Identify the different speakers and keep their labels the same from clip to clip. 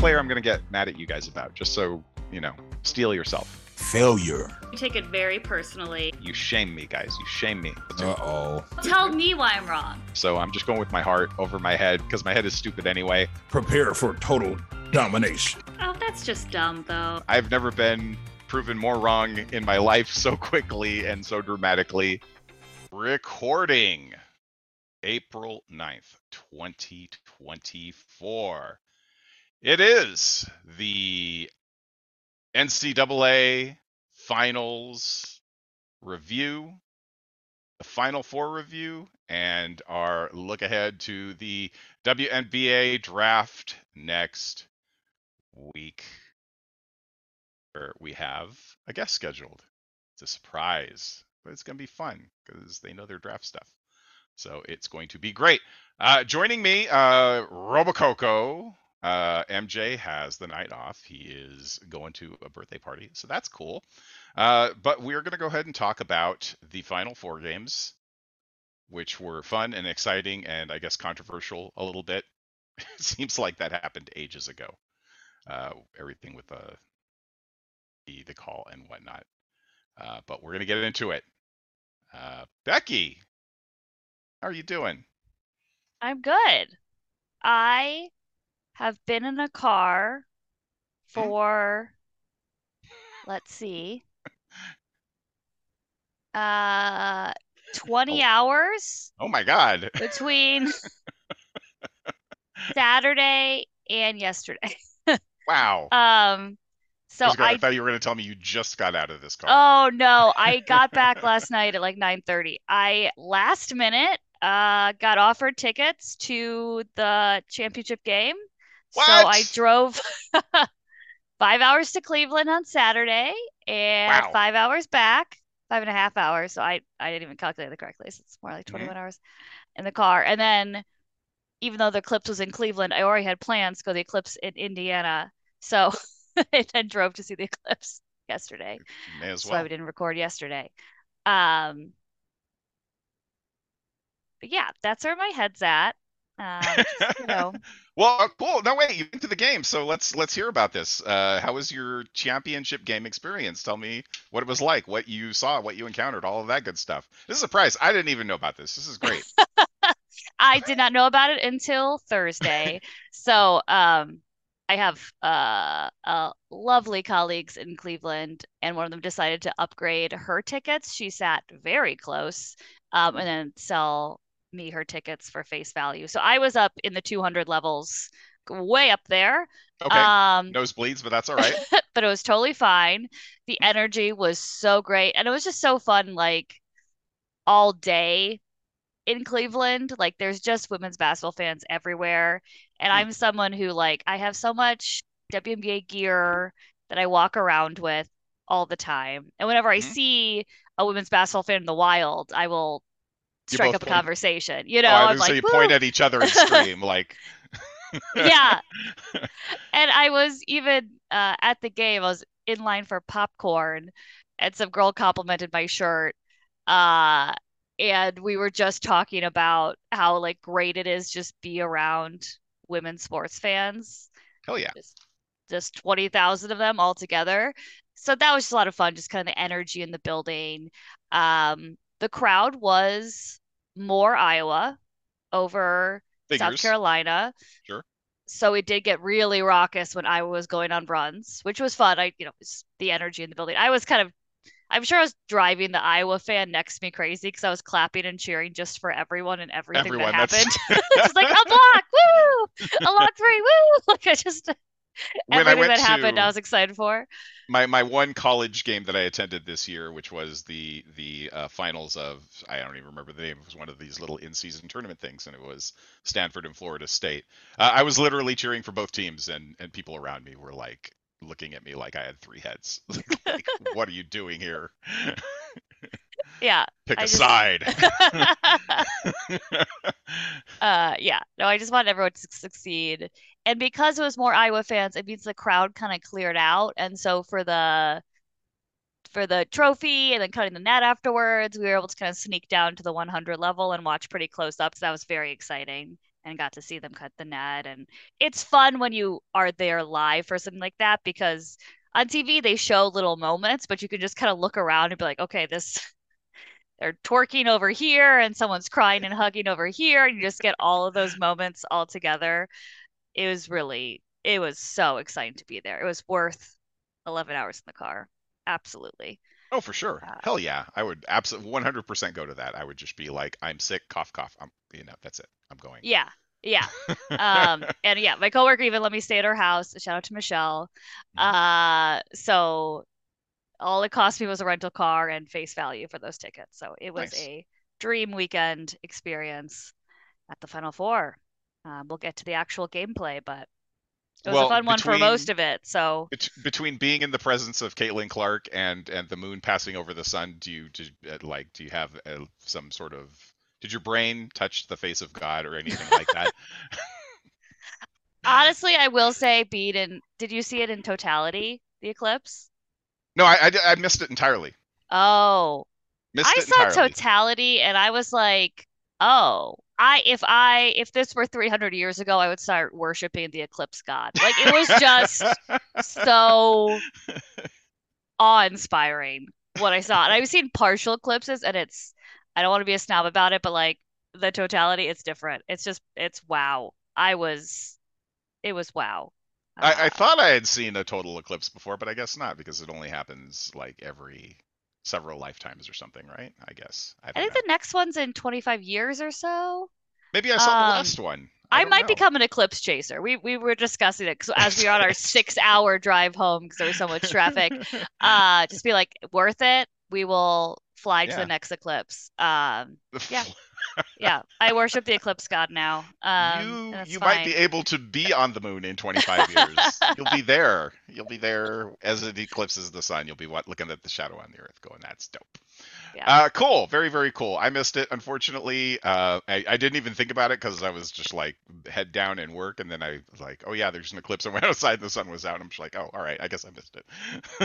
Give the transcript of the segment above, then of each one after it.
Speaker 1: player I'm going to get mad at you guys about, just so, steel yourself.
Speaker 2: Failure.
Speaker 3: You take it very personally.
Speaker 1: You shame me, guys. You shame me.
Speaker 2: Uh-oh.
Speaker 3: Tell me why I'm wrong.
Speaker 1: So I'm just going with my heart over my head, because my head is stupid anyway.
Speaker 2: Prepare for total domination.
Speaker 3: Oh, that's just dumb, though.
Speaker 1: I've never been proven more wrong in my life so quickly and so dramatically. Recording April 9th, 2024. It is the NCAA Finals review, the Final Four review, and our look ahead to the WNBA draft next week, where we have a guest scheduled. It's a surprise, but it's going to be fun because they know their draft stuff. So it's going to be great. Joining me, Robococo. MJ has the night off. He is going to a birthday party, so that's cool. But we're going to go ahead and talk about the Final Four games, which were fun and exciting and I guess controversial a little bit. It seems like that happened ages ago. Everything with the call and whatnot. But we're going to get into it. Becky, how are you doing?
Speaker 4: I'm good. I have been in a car for, let's see, 20 hours
Speaker 1: Oh my God.
Speaker 4: between Saturday and yesterday.
Speaker 1: Wow.
Speaker 4: So
Speaker 1: I thought you were going to tell me you just got out of this car.
Speaker 4: Oh no, I got back last night at like 9:30. I last minute got offered tickets to the championship game.
Speaker 1: What?
Speaker 4: So I drove 5 hours to Cleveland on Saturday and
Speaker 1: Wow.
Speaker 4: 5 hours back, 5.5 hours. So I didn't even calculate it correctly. So it's more like 21 hours in the car. And then even though the Eclipse was in Cleveland, I already had plans to go to the Eclipse in Indiana. So I then drove to see the Eclipse yesterday.
Speaker 1: May as
Speaker 4: So
Speaker 1: well.
Speaker 4: I didn't record yesterday. But yeah, that's where my head's at.
Speaker 1: Well, cool. No, wait, you went to the game, so let's hear about this. How was your championship game experience? Tell me what it was like, what you saw, what you encountered, all of that good stuff. This is a surprise. I didn't even know about this. This is great.
Speaker 4: I did not know about it until Thursday. So I have lovely colleagues in Cleveland, and one of them decided to upgrade her tickets. She sat very close, and then sell me her tickets for face value. So I was up in the 200 levels, way up there.
Speaker 1: Okay. Nosebleeds, but that's all right.
Speaker 4: But it was totally fine. The energy was so great, and it was just so fun, like all day in Cleveland. Like there's just women's basketball fans everywhere. And I'm someone who I have so much WNBA gear that I walk around with all the time. And whenever I see a women's basketball fan in the wild, I will strike up a conversation.
Speaker 1: I'm like, so you point at each other and scream like.
Speaker 4: Yeah. And I was even at the game, I was in line for popcorn, and some girl complimented my shirt. And we were just talking about how great it is just be around women's sports fans.
Speaker 1: Hell yeah.
Speaker 4: Just 20,000 of them all together. So that was just a lot of fun, just kind of the energy in the building. The crowd was more Iowa over South Carolina.
Speaker 1: Sure.
Speaker 4: So it did get really raucous when Iowa was going on runs, which was fun. The energy in the building. I'm sure I was driving the Iowa fan next to me crazy because I was clapping and cheering just for everyone and everything that happened. It's like a block, woo! A lock 3, woo! Everything that happened, I was excited for.
Speaker 1: My one college game that I attended this year, which was the finals of, I don't even remember the name. It was one of these little in-season tournament things, and it was Stanford and Florida State. I was literally cheering for both teams, and people around me were looking at me like I had 3 heads. What are you doing here?
Speaker 4: Yeah.
Speaker 1: Pick a side.
Speaker 4: Yeah. No, I just want everyone to succeed. And because it was more Iowa fans, it means the crowd kind of cleared out. And so for the trophy and then cutting the net afterwards, we were able to kind of sneak down to the 100 level and watch pretty close up. So that was very exciting. and got to see them cut the net. And it's fun when you are there live for something like that, because on TV they show little moments, but you can just kind of look around and be like, okay, this they're twerking over here and someone's crying and hugging over here, and you just get all of those moments all together. It was so exciting to be there. It was worth 11 hours in the car. Absolutely.
Speaker 1: Oh, for sure.
Speaker 4: Uh,
Speaker 1: Hell yeah. I would absolutely 100% go to that. I would just be like, I'm sick, cough, cough. That's it. I'm going.
Speaker 4: yeah. Yeah. And yeah, my coworker even let me stay at her house. Shout out to Michelle.
Speaker 1: Mhm.
Speaker 4: So all it cost me was a rental car and face value for those tickets. So it was
Speaker 1: Nice.
Speaker 4: a dream weekend experience at the Final Four. We'll get to the actual gameplay, but it was a
Speaker 1: Well,
Speaker 4: fun one for most of it. So
Speaker 1: between being in the presence of Caitlin Clark and the moon passing over the sun, do you have some sort of, did your brain touch the face of God or anything like that?
Speaker 4: honestly, I will say, did you see it in totality, the eclipse?
Speaker 1: No, I missed it entirely.
Speaker 4: Oh,
Speaker 1: Missed
Speaker 4: I
Speaker 1: it
Speaker 4: saw
Speaker 1: entirely.
Speaker 4: totality and I was like, oh, if this were 300 years ago, I would start worshiping the eclipse god. Like it was just so awe-inspiring what I saw. And I've seen partial eclipses and I don't want to be a snob about it, but like the totality, it's different. It's wow. It was wow.
Speaker 1: I
Speaker 4: Uh,
Speaker 1: thought I had seen a total eclipse before, but I guess not because it only happens like every several lifetimes or something, right? I guess. I
Speaker 4: I
Speaker 1: don't
Speaker 4: think
Speaker 1: know.
Speaker 4: the next one's in 25 years or so.
Speaker 1: Maybe I saw the
Speaker 4: Um,
Speaker 1: last one. I
Speaker 4: I
Speaker 1: don't
Speaker 4: might
Speaker 1: know.
Speaker 4: become an eclipse chaser. We were discussing it 'cause as we were on our 6 hour drive home because there was so much traffic. Just be like, worth it. We will fly to the
Speaker 1: Yeah.
Speaker 4: next eclipse. Yeah, yeah. I worship the eclipse god now. And
Speaker 1: You
Speaker 4: that's
Speaker 1: you might be
Speaker 4: fine.
Speaker 1: able to be on the moon in 25 years. You'll be there. You'll be there as it eclipses the sun. You'll be looking at the shadow on the earth, going, "That's dope."
Speaker 4: Yeah,
Speaker 1: Cool. Very, very cool. I missed it, unfortunately. I didn't even think about it because I was just like head down in work, and then I was like, "Oh yeah, there's an eclipse." I went outside, and the sun was out. And I'm just like, "Oh, all right. I guess I missed it."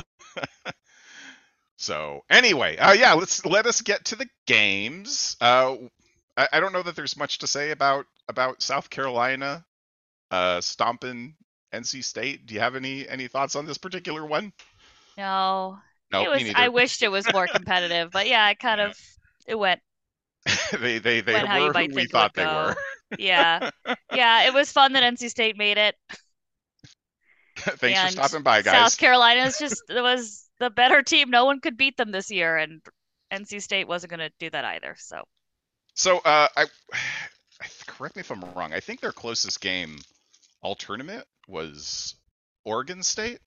Speaker 1: So anyway, yeah, let us get to the games. I don't know that there's much to say about South Carolina stomping NC State. Do you have any thoughts on this particular one?
Speaker 4: no,
Speaker 1: Nope, me
Speaker 4: I
Speaker 1: neither.
Speaker 4: wished it was more competitive, but yeah,
Speaker 1: Yeah.
Speaker 4: it
Speaker 1: They
Speaker 4: went how you
Speaker 1: were who
Speaker 4: might
Speaker 1: we
Speaker 4: think it would
Speaker 1: thought they were.
Speaker 4: go. Yeah. Yeah, it was fun that NC State made it.
Speaker 1: Thanks for
Speaker 4: And
Speaker 1: stopping by,
Speaker 4: South
Speaker 1: guys.
Speaker 4: Carolina is just it was the better team. No one could beat them this year, and NC State wasn't going to do that either. So
Speaker 1: So, correct me if I'm wrong. I think their closest game all tournament was Oregon State.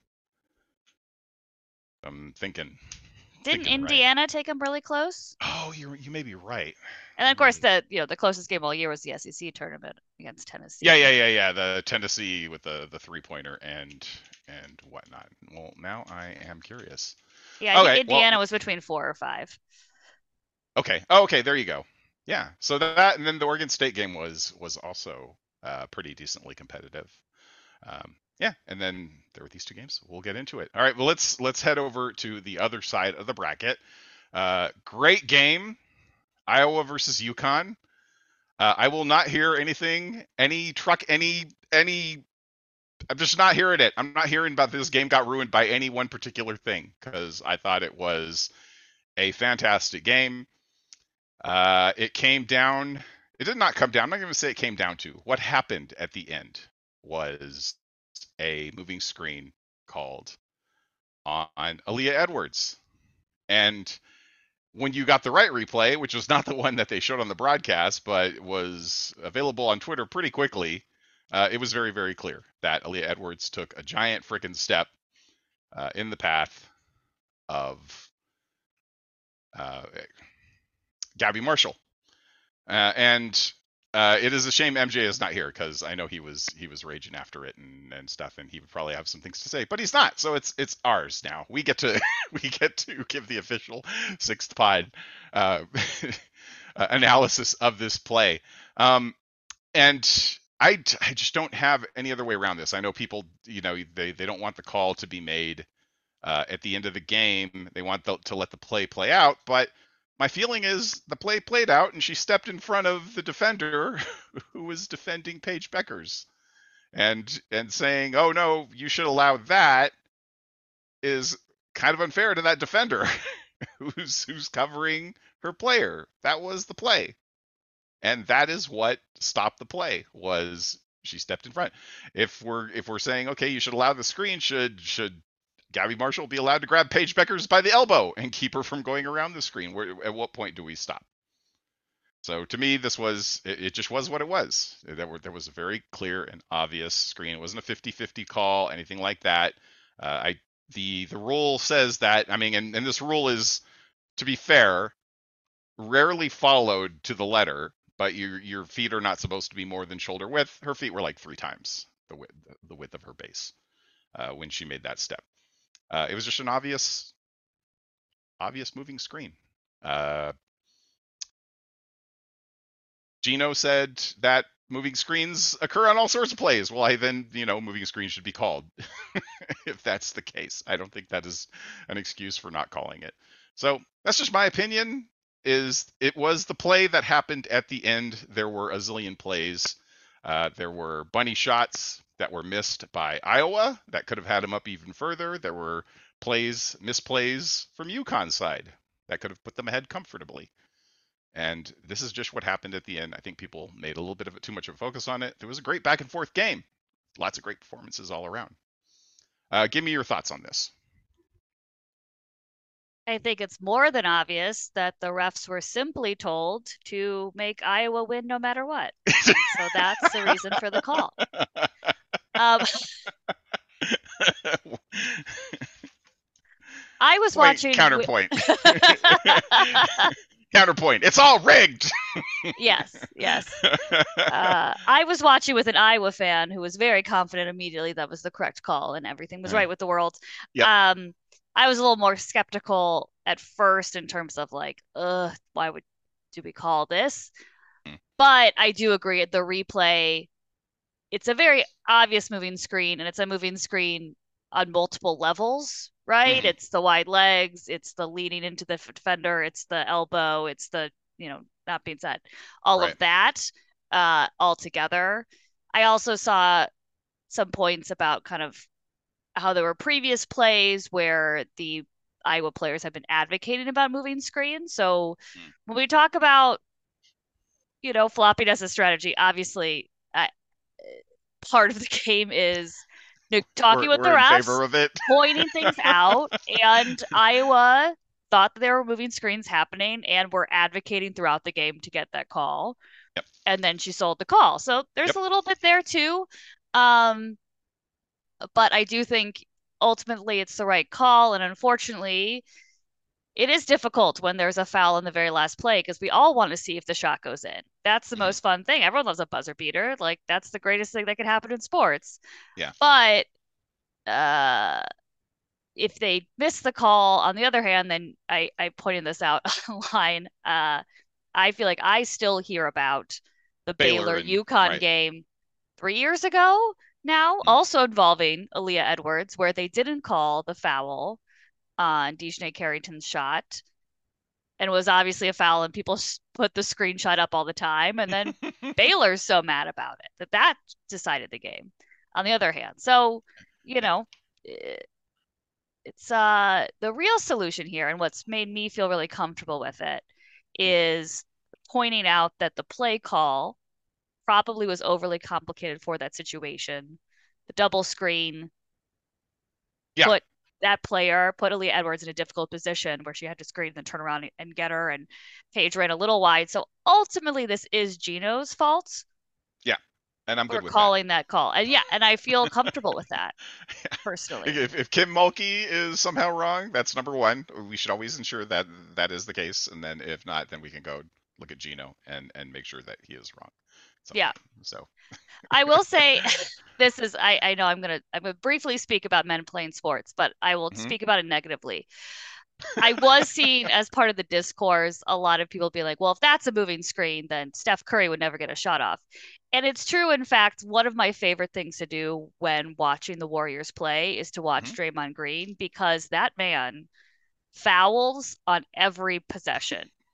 Speaker 1: I'm
Speaker 4: didn't
Speaker 1: thinking right.
Speaker 4: Indiana take them really close?
Speaker 1: Oh, you may be right.
Speaker 4: And then
Speaker 1: You
Speaker 4: of
Speaker 1: may
Speaker 4: course
Speaker 1: be.
Speaker 4: the closest game all year was the SEC tournament against
Speaker 1: Yeah,
Speaker 4: Tennessee.
Speaker 1: yeah, yeah, yeah. The Tennessee with the 3-pointer and whatnot. Well, now I am curious.
Speaker 4: Yeah, I think
Speaker 1: Okay, well,
Speaker 4: Indiana was between 4 or 5.
Speaker 1: okay, oh, okay, there you go. Yeah, so that and then the Oregon State game was also pretty decently competitive. Yeah, and then there were these two games. We'll get into it. All right, well let's head over to the other side of the bracket. Great game, Iowa versus UConn. I will not hear anything, any truck, any. I'm just not hearing it. I'm not hearing about this game got ruined by any one particular thing because I thought it was a fantastic game. It came down. It did not come down. I'm not going to say it came down to. What happened at the end was a moving screen called on Aaliyah Edwards. And when you got the right replay, which was not the one that they showed on the broadcast, but was available on Twitter pretty quickly, it was very, very clear that Aaliyah Edwards took a giant freaking step in the path of uh, Gabby Marshall. And it is a shame MJ is not here because I know he was raging after it and stuff, and he would probably have some things to say, but he's not. So it's ours now. We get to we get to give the official sixth pod uh, analysis of this play. And I just don't have any other way around this. I know people, they don't want the call to be made at the end of the game. They want to let the play out, but My feeling is the play played out, and she stepped in front of the defender who was defending Paige Beckers, and saying, "Oh no, you should allow that," is kind of unfair to that defender who's covering her player. That was the play, and that is what stopped the play. Was she stepped in front? If we're saying, okay, you should allow the screen, should Gabby Marshall be allowed to grab Paige Beckers by the elbow and keep her from going around the screen? At what point do we stop? So to me, this was it just was what it was. There was a very clear and obvious screen. It wasn't a 50-50 call, anything like that. The rule says that. I mean, and this rule is, to be fair, rarely followed to the letter. But your feet are not supposed to be more than shoulder width. Her feet were like 3 times the width of her base when she made that step. It was just an obvious moving screen. Gino said that moving screens occur on all sorts of plays. Well, then, moving screens should be called if that's the case. I don't think that is an excuse for not calling it. So that's just my opinion. It was the play that happened at the end. There were a zillion plays. There were bunny shots that were missed by Iowa that could have had them up even further. There were misplays from UConn's side that could have put them ahead comfortably. And this is just what happened at the end. I think people made a little bit of too much of a focus on it. There was a great back and forth game. Lots of great performances all around. Give me your thoughts on this.
Speaker 4: I think it's more than obvious that the refs were simply told to make Iowa win no matter what. So that's the reason for the call. I was watching.
Speaker 1: Counterpoint. Counterpoint. It's all rigged.
Speaker 4: Yes. I was watching with an Iowa fan who was very confident immediately that was the correct call and everything was right with the world.
Speaker 1: Yep.
Speaker 4: I was a little more skeptical at first in terms of like, why do we call this? But I do agree the replay, it's a very obvious moving screen, and it's a moving screen on multiple levels, right?
Speaker 1: Mm-hmm.
Speaker 4: It's the wide legs, it's the leaning into the defender, it's the elbow, it's the, not being said, all
Speaker 1: right.
Speaker 4: of that all together. I also saw some points about kind of how there were previous plays where the Iowa players have been advocating about moving screens. So when we talk about, flopping as a strategy, obviously part of the game is talking with the refs,
Speaker 1: in favor of it.
Speaker 4: pointing things out, and Iowa thought that there were moving screens happening and were advocating throughout the game to get that call.
Speaker 1: Yep.
Speaker 4: And then she sold the call. So there's a little bit there too. But I do think ultimately it's the right call. And unfortunately, it is difficult when there's a foul in the very last play because we all want to see if the shot goes in. That's the most fun thing. Everyone loves a buzzer beater. Like, that's the greatest thing that could happen in sports.
Speaker 1: Yeah.
Speaker 4: But if they miss the call, on the other hand, then I pointed this out online. I feel like I still hear about the Baylor UConn game 3 years ago now, also involving Aaliyah Edwards, where they didn't call the foul on Dejanay Carrington's shot. And it was obviously a foul, and people put the screenshot up all the time. And then Baylor's so mad about it that decided the game, on the other hand. So, it's the real solution here, and what's made me feel really comfortable with it is pointing out that the play call probably was overly complicated for that situation. The double screen put Aaliyah Edwards in a difficult position where she had to screen and then turn around and get her, and Paige ran a little wide. So ultimately, this is Gino's fault.
Speaker 1: Yeah, and I'm good with
Speaker 4: calling that call. And and I feel comfortable with that personally.
Speaker 1: If Kim Mulkey is somehow wrong, that's number one. We should always ensure that that is the case, and then if not, then we can go look at Gino and make sure that he is wrong. So
Speaker 4: I will say this is I know I'm gonna briefly speak about men playing sports, but I will speak about it negatively. I was seeing as part of the discourse a lot of people be like, well, if that's a moving screen, then Steph Curry would never get a shot off. And it's true. In fact, one of my favorite things to do when watching the Warriors play is to watch Draymond Green, because that man fouls on every possession.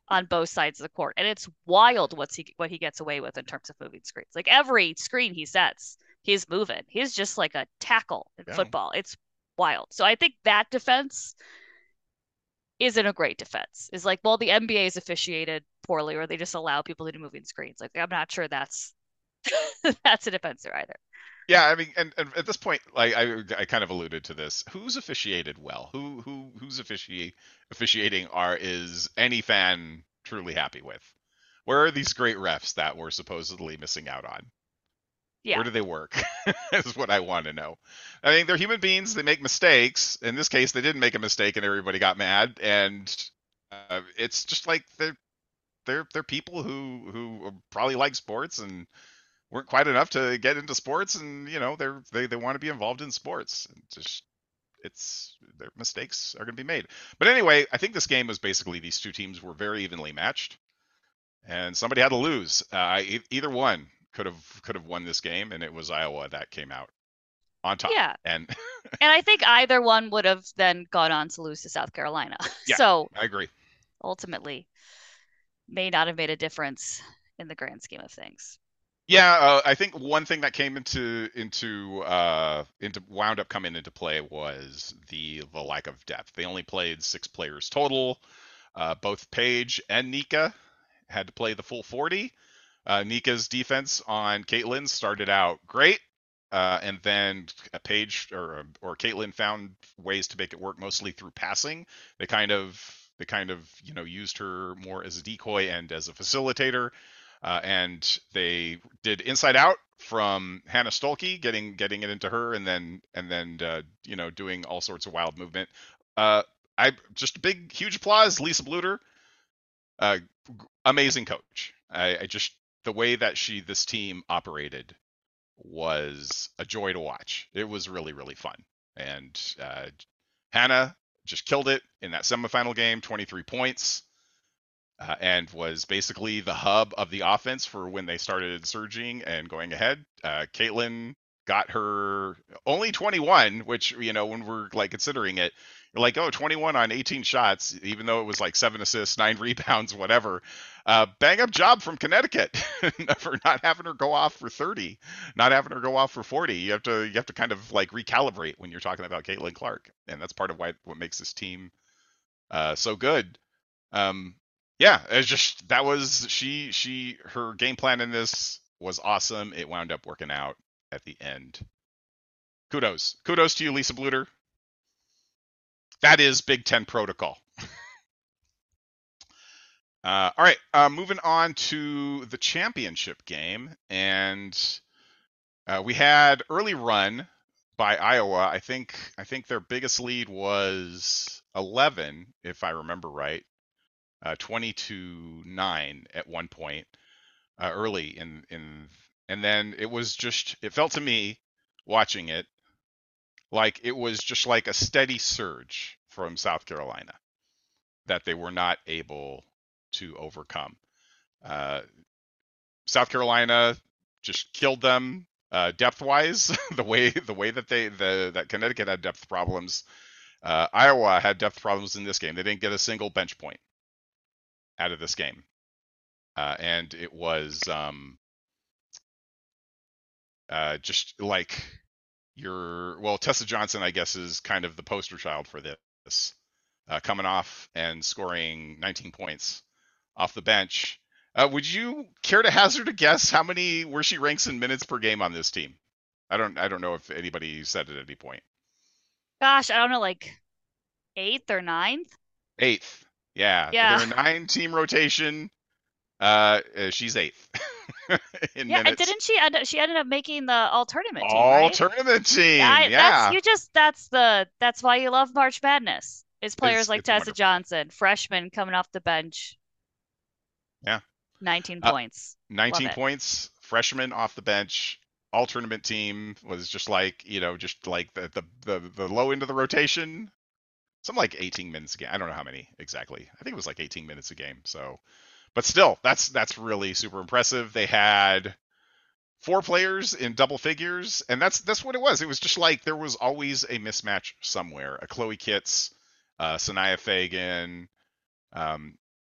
Speaker 4: on both sides of the court. And it's wild what he gets away with in terms of moving screens. Like every screen he sets, he's moving. He's just like a tackle in
Speaker 1: Yeah.
Speaker 4: football. It's wild. So I think that defense isn't a great defense. Is like, well, the NBA is officiated poorly, or they just allow people to do moving screens. Like, I'm not sure that's that's a defense there either.
Speaker 1: Yeah, I mean, and at this point, like I kind of alluded to this. Who's officiated well? Who's officiating is any fan truly happy with? Where are these great refs that we're supposedly missing out on?
Speaker 4: Yeah.
Speaker 1: Where do they work? Is what I want to know. I mean, they're human beings. They make mistakes. In this case, they didn't make a mistake, and everybody got mad. And it's just like they're people who probably like sports and weren't quite enough to get into sports, and you know they want to be involved in sports. Just it's their mistakes are going to be made. But anyway, I think this game was basically these two teams were very evenly matched, and somebody had to lose. Either one could have won this game, and it was Iowa that came out on top.
Speaker 4: Yeah.
Speaker 1: And
Speaker 4: And I think either one would have then gone on to lose to South Carolina.
Speaker 1: Yeah.
Speaker 4: So
Speaker 1: I agree.
Speaker 4: ultimately, may not have made a difference in the grand scheme of things.
Speaker 1: Yeah, I think one thing that came wound up coming into play was the lack of depth. They only played 6 players total. Both Paige and Nika had to play the full 40. Nika's defense on Caitlin started out great, and then Paige or Caitlin found ways to make it work mostly through passing. They kind of used her more as a decoy and as a facilitator. And they did inside out from Hannah Stolke, getting it into her, and then doing all sorts of wild movement. I just huge applause, Lisa Bluter, amazing coach. I just the way that this team operated was a joy to watch. It was really really fun, and Hannah just killed it in that semifinal game, 23 points. And was basically the hub of the offense for when they started surging and going ahead. Caitlin got her only 21, which, when we're like considering it, you're like, oh, 21 on 18 shots, even though it was like 7 assists, 9 rebounds, whatever. Bang up job from Connecticut for not having her go off for 30, not having her go off for 40. You have to kind of like recalibrate when you're talking about Caitlin Clark, and that's part of what makes this team so good. Yeah, it's just that was her game plan in this was awesome. It wound up working out at the end. Kudos to you, Lisa Bluter. That is Big Ten protocol. All right, moving on to the championship game, and we had early run by Iowa. I think their biggest lead was 11, if I remember right. 20-9 at one point early in and then it felt to me watching it like it was just like a steady surge from South Carolina that they were not able to overcome. South Carolina just killed them depth wise. the way that Connecticut had depth problems, Iowa had depth problems in this game. They didn't get a single bench point out of this game, and it was just like Tessa Johnson, I guess, is kind of the poster child for this, coming off and scoring 19 points off the bench. Would you care to hazard a guess where she ranks in minutes per game on this team? I don't know if anybody said it at any point.
Speaker 4: Gosh, I don't know, like 8th or 9th?
Speaker 1: 8th. Yeah.
Speaker 4: Yeah.
Speaker 1: They're a 9-team rotation. She's 8th in
Speaker 4: Yeah, and
Speaker 1: minutes.
Speaker 4: didn't she ended up making the all-tournament team,
Speaker 1: All
Speaker 4: right?
Speaker 1: tournament team.
Speaker 4: That's why you love March Madness. Is players like
Speaker 1: It's
Speaker 4: Tessa
Speaker 1: wonderful.
Speaker 4: Johnson, freshman coming off the bench.
Speaker 1: Yeah.
Speaker 4: 19 points.
Speaker 1: 19
Speaker 4: Love it.
Speaker 1: points, freshman off the bench, all tournament team, was just like, just like the low end of the rotation. Something like 18 minutes a game. I don't know how many exactly. I think it was like 18 minutes a game. So, but still, that's really super impressive. They had 4 players in double figures, and that's what it was. It was just like there was always a mismatch somewhere. A Chloe Kitts, Sanaya Fagan,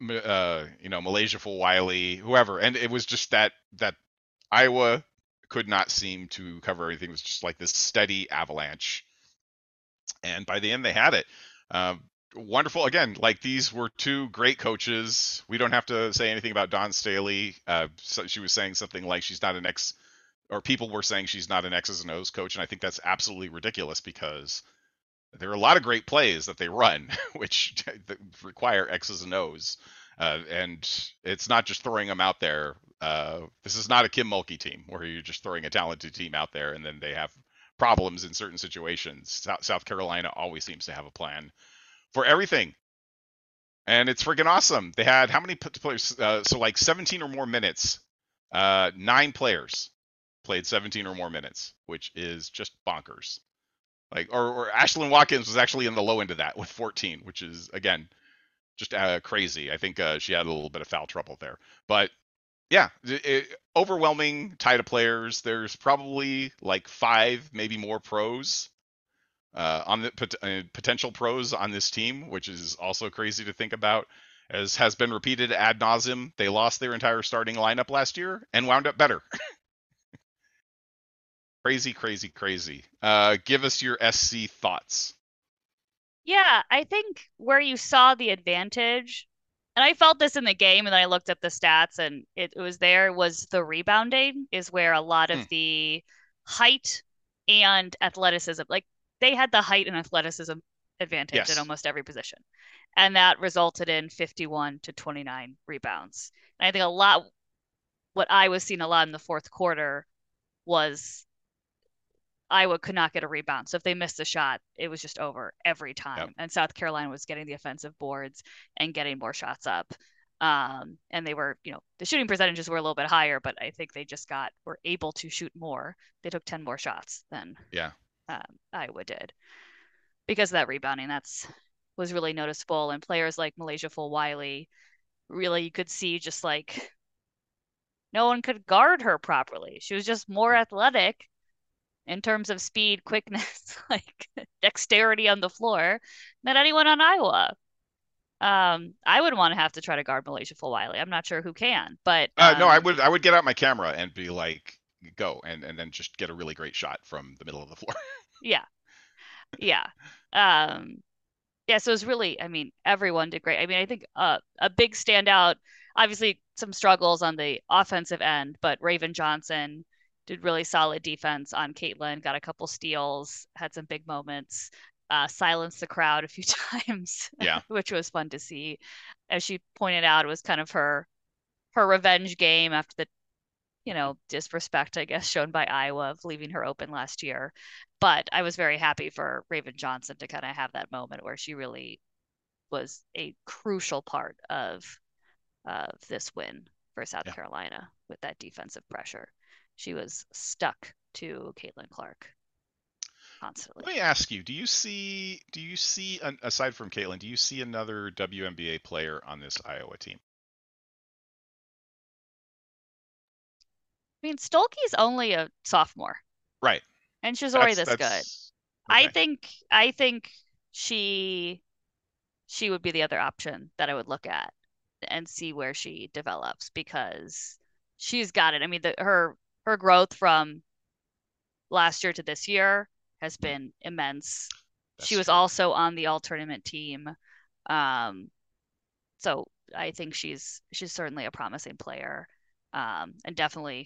Speaker 1: Malaysia Full Wiley, whoever, and it was just that Iowa could not seem to cover anything. It was just like this steady avalanche, and by the end they had it. Wonderful. Again, like these were two great coaches. We don't have to say anything about Dawn Staley. So she was saying something like she's not an X, or people were saying she's not an X's and O's coach, and I think that's absolutely ridiculous because there are a lot of great plays that they run, which require X's and O's, and it's not just throwing them out there. This is not a Kim Mulkey team where you're just throwing a talented team out there and then they have problems in certain situations. South Carolina always seems to have a plan for everything, and it's freaking awesome. They had how many players? So like 17 or more minutes. 9 players played 17 or more minutes, which is just bonkers. Like, or Ashlyn Watkins was actually in the low end of that with 14, which is again just crazy. I think she had a little bit of foul trouble there, but yeah, overwhelming tide of players. There's probably like 5, maybe more pros on the potential pros on this team, which is also crazy to think about. As has been repeated ad nauseum, they lost their entire starting lineup last year and wound up better. Crazy, crazy, crazy. Give us your SC thoughts.
Speaker 4: Yeah, I think where you saw the advantage, and I felt this in the game, and then I looked up the stats, and it was there, was the rebounding is where a lot of the height and athleticism, like they had the height and athleticism advantage at
Speaker 1: Yes.
Speaker 4: almost every position. And that resulted in 51 to 29 rebounds. And I think what I was seeing a lot in the fourth quarter was Iowa could not get a rebound. So if they missed a shot, it was just over every time.
Speaker 1: Yep.
Speaker 4: And South Carolina was getting the offensive boards and getting more shots up. And they were, the shooting percentages were a little bit higher, but I think they just were able to shoot more. They took 10 more shots than Iowa did because of that rebounding. Was really noticeable. And players like Malaysia Full Wiley, really, you could see just like no one could guard her properly. She was just more athletic in terms of speed, quickness, like dexterity on the floor than anyone on Iowa. I would want to have to try to guard Malaysia Full Wiley. I'm not sure who can, but
Speaker 1: no, I would get out my camera and be like, go, and then just get a really great shot from the middle of the floor.
Speaker 4: Yeah. Yeah, so it was really, I mean, everyone did great. I mean, I think a big standout, obviously some struggles on the offensive end, but Raven Johnson did really solid defense on Caitlin, got a couple steals, had some big moments, silenced the crowd a few times,
Speaker 1: Yeah.
Speaker 4: which was fun to see. As she pointed out, it was kind of her revenge game after the disrespect, I guess, shown by Iowa of leaving her open last year. But I was very happy for Raven Johnson to kind of have that moment where she really was a crucial part of this win for South Carolina with that defensive pressure. She was stuck to Caitlin Clark constantly.
Speaker 1: Let me ask you: Do you see aside from Caitlin, do you see another WNBA player on this Iowa team?
Speaker 4: I mean, Stolke's only a sophomore,
Speaker 1: right?
Speaker 4: And she's already this good.
Speaker 1: Okay.
Speaker 4: I think she would be the other option that I would look at and see where she develops because she's got it. I mean, her growth from last year to this year has been immense. She was also on the all-tournament team. So I think she's certainly a promising player. And definitely,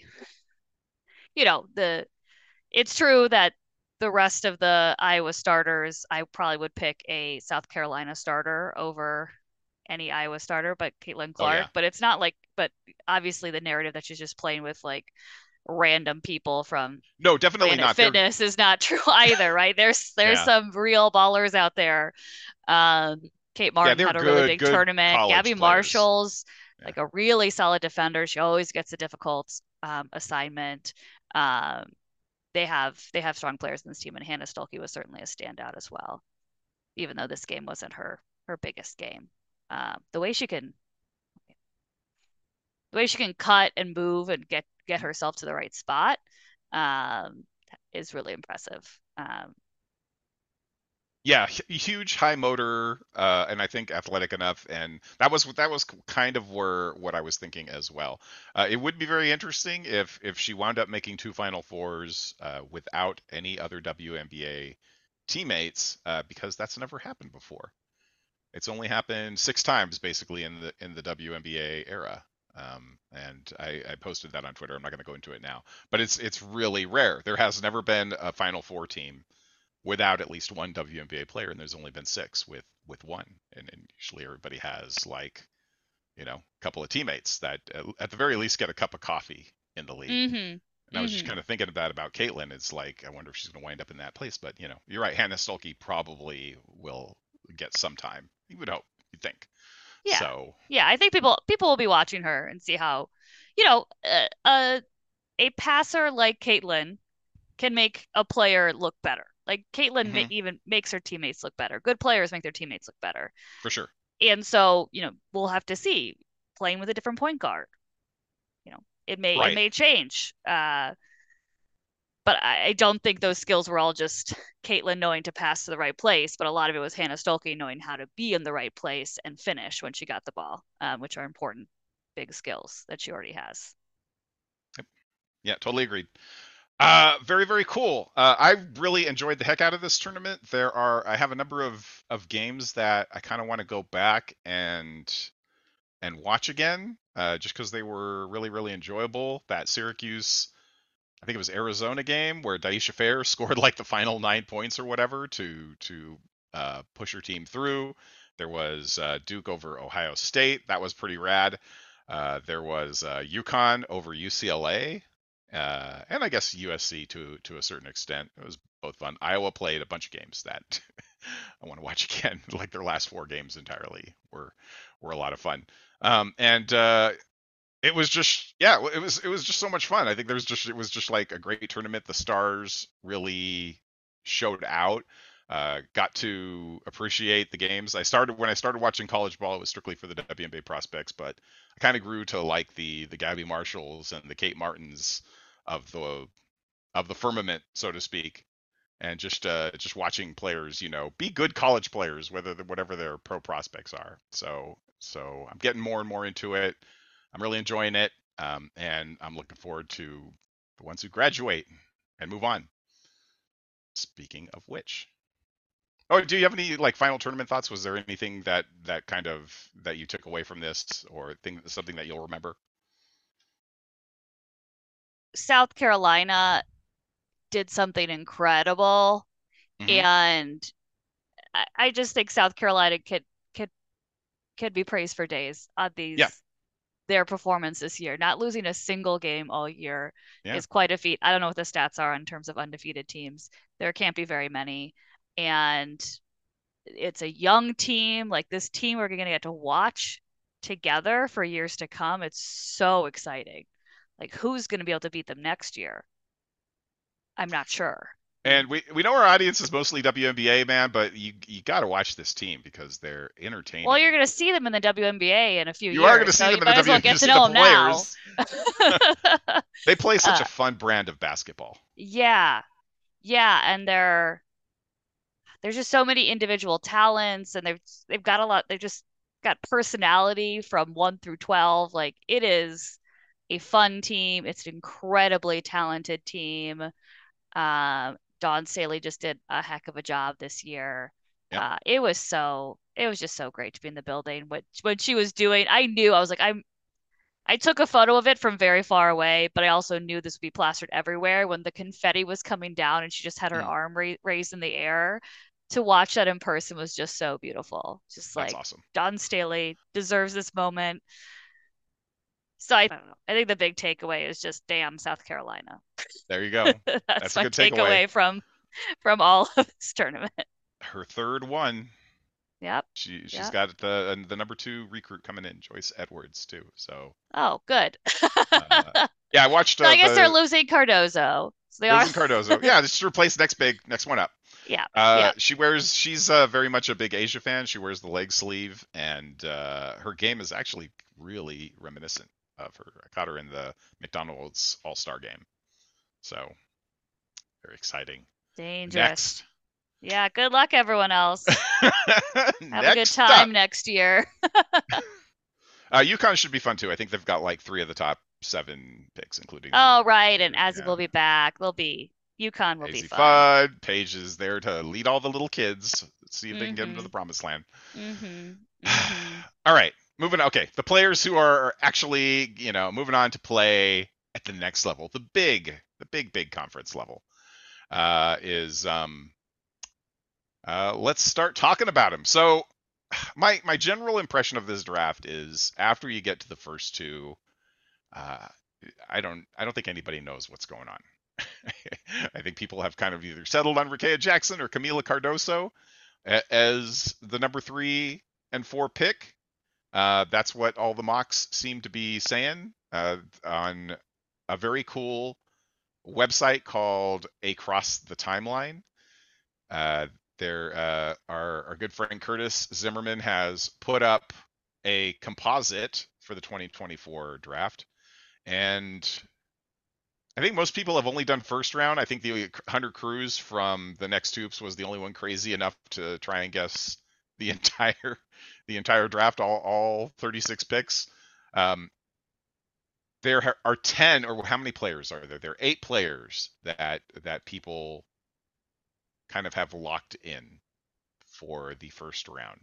Speaker 4: it's true that the rest of the Iowa starters, I probably would pick a South Carolina starter over any Iowa starter, but Caitlin Clark. But it's not like, but obviously the narrative that she's just playing with like random people from
Speaker 1: definitely
Speaker 4: Planet
Speaker 1: not.
Speaker 4: Fitness is not true either, right? There's some real ballers out there. Kate Martin had a really big tournament. Gabby Marshall's like a really solid defender. She always gets a difficult assignment. They have strong players in this team, and Hannah Stuelke was certainly a standout as well, even though this game wasn't her biggest game. The way she can cut and move and get herself to the right spot is really impressive.
Speaker 1: Yeah, huge high motor, and I think athletic enough, and that was kind of where what I was thinking as well. It would be very interesting if she wound up making two Final Fours without any other WNBA teammates, because that's never happened before. It's only happened 6 times basically in the WNBA era. And I posted that on Twitter. I'm not going to go into it now, but it's really rare. There has never been a Final Four team without at least one WNBA player, and there's only been 6 with one. And usually everybody has like a couple of teammates that at the very least get a cup of coffee in the league.
Speaker 4: Mm-hmm.
Speaker 1: And I was just
Speaker 4: Mm-hmm.
Speaker 1: kind of thinking about Caitlin. It's like I wonder if she's going to wind up in that place. But you're right. Hannah Stolke probably will get some time. You would hope. You'd think.
Speaker 4: Yeah.
Speaker 1: So.
Speaker 4: Yeah, I think people will be watching her and see how, you know, a passer like Caitlin can make a player look better. Like Caitlin
Speaker 1: Mhm,
Speaker 4: even makes her teammates look better. Good players make their teammates look better.
Speaker 1: for sure.
Speaker 4: And so, we'll have to see playing with a different point guard. It
Speaker 1: Right.
Speaker 4: may change. But I don't think those skills were all just Caitlin knowing to pass to the right place, but a lot of it was Hannah Stolke knowing how to be in the right place and finish when she got the ball, which are important, big skills that she already has.
Speaker 1: Yep. Yeah, totally agreed. Very, very cool. I really enjoyed the heck out of this tournament. I have a number of games that I kind of want to go back and watch again, just because they were really, really enjoyable. That Syracuse, I think it was Arizona game where Daisha Fair scored like the final 9 points or whatever to push her team through. There was Duke over Ohio State. That was pretty rad. There was UConn over UCLA, and I guess USC to a certain extent. It was both fun. Iowa played a bunch of games that I want to watch again. Like their last 4 games entirely were a lot of fun. And it was just it was just so much fun. I think it was just like a great tournament. The stars really showed out. Got to appreciate the games. When I started watching college ball, it was strictly for the WNBA prospects, but I kind of grew to like the Gabby Marshalls and the Kate Martins of the firmament, so to speak, and just watching players, be good college players, whatever their pro prospects are. So I'm getting more and more into it. I'm really enjoying it, and I'm looking forward to the ones who graduate and move on. Speaking of which, oh, do you have any like final tournament thoughts? Was there anything that kind of that you took away from this, or something that you'll remember?
Speaker 4: South Carolina did something incredible,
Speaker 1: Hmm.
Speaker 4: and I just think South Carolina could could be praised for days on
Speaker 1: Yeah,
Speaker 4: their performance this year. Not losing a single game all year
Speaker 1: yeah.
Speaker 4: is quite a feat. I don't know what the stats are in terms of undefeated teams. There can't be very many. And it's a young team. Like this team we're going to get to watch together for years to come. It's so exciting. Like who's going to be able to beat them next year? I'm not sure.
Speaker 1: And we know our audience is mostly WNBA, man, but you got to watch this team because they're
Speaker 4: Well,
Speaker 1: entertaining.
Speaker 4: you're going to see them in the WNBA in a few
Speaker 1: You are going to
Speaker 4: years,
Speaker 1: see
Speaker 4: so
Speaker 1: them
Speaker 4: you
Speaker 1: in the
Speaker 4: might as well
Speaker 1: WNBA.
Speaker 4: get
Speaker 1: You
Speaker 4: to
Speaker 1: see the
Speaker 4: know them now.
Speaker 1: players. They play such
Speaker 4: uh,
Speaker 1: a fun brand of basketball.
Speaker 4: yeah, yeah, and there's just so many individual talents, and they've got a lot. They've just got personality from 1 through 12. Like it is a fun team. It's an incredibly talented team. Dawn Staley just did a heck of a job this year.
Speaker 1: Yep.
Speaker 4: It was just so great to be in the building. What she was doing, I was like, I took a photo of it from very far away, but I also knew this would be plastered everywhere when the confetti was coming down and she just had her
Speaker 1: Mm,
Speaker 4: arm raised in the air. To watch that in person was just so beautiful. Just
Speaker 1: that's
Speaker 4: like
Speaker 1: awesome.
Speaker 4: Dawn Staley deserves this moment. So I don't know. I think the big takeaway is just damn South Carolina.
Speaker 1: There you go.
Speaker 4: That's
Speaker 1: That's a
Speaker 4: my
Speaker 1: good takeaway.
Speaker 4: takeaway from all of this tournament.
Speaker 1: Her third one.
Speaker 4: Yep.
Speaker 1: She's
Speaker 4: Yep.
Speaker 1: got the number 2 recruit coming in, Joyce Edwards too. So
Speaker 4: Oh, good.
Speaker 1: uh, yeah, I watched
Speaker 4: So I guess they're
Speaker 1: the
Speaker 4: losing Cardozo. So they are.
Speaker 1: losing Cardozo. Yeah, just replace next one up.
Speaker 4: Yeah. Yeah.
Speaker 1: She's very much a big Asia fan. She wears the leg sleeve, and her game is actually really reminiscent of her. I caught her in the McDonald's All Star game, so very exciting.
Speaker 4: Dangerous.
Speaker 1: Next,
Speaker 4: Yeah, good luck, everyone else. Have a good
Speaker 1: Next
Speaker 4: time
Speaker 1: up,
Speaker 4: next year.
Speaker 1: UConn should be fun too. I think they've got like 3 of the top 7 picks, including
Speaker 4: Oh, right, and
Speaker 1: Fudd.
Speaker 4: Azzy
Speaker 1: Yeah,
Speaker 4: will be back. UConn will be
Speaker 1: Hazy
Speaker 4: fun.
Speaker 1: Fudd. Paige is there to lead all the little kids, see if they can get them to
Speaker 4: Mm-hmm.
Speaker 1: the promised land.
Speaker 4: Mm-hmm. Mm-hmm.
Speaker 1: All right, moving on. Okay, the players who are actually, moving on to play at the next level, the big conference level, is let's start talking about them. So, my general impression of this draft is after you get to the first two, uh, I don't think anybody knows what's going on. I think people have kind of either settled on Rickea Jackson or Camila Cardoso as the number 3 and 4 pick. That's what all the mocks seem to be saying on a very cool website called Across the Timeline. Uh, our good friend Curtis Zimmerman has put up a composite for the 2024 draft, and I think most people have only done first round. I think the Hunter Cruz from the Next Hoops was the only one crazy enough to try and guess the entire the entire draft, all 36 picks. Um, there are 10, or how many players are there? There are 8 players that people kind of have locked in for the first round.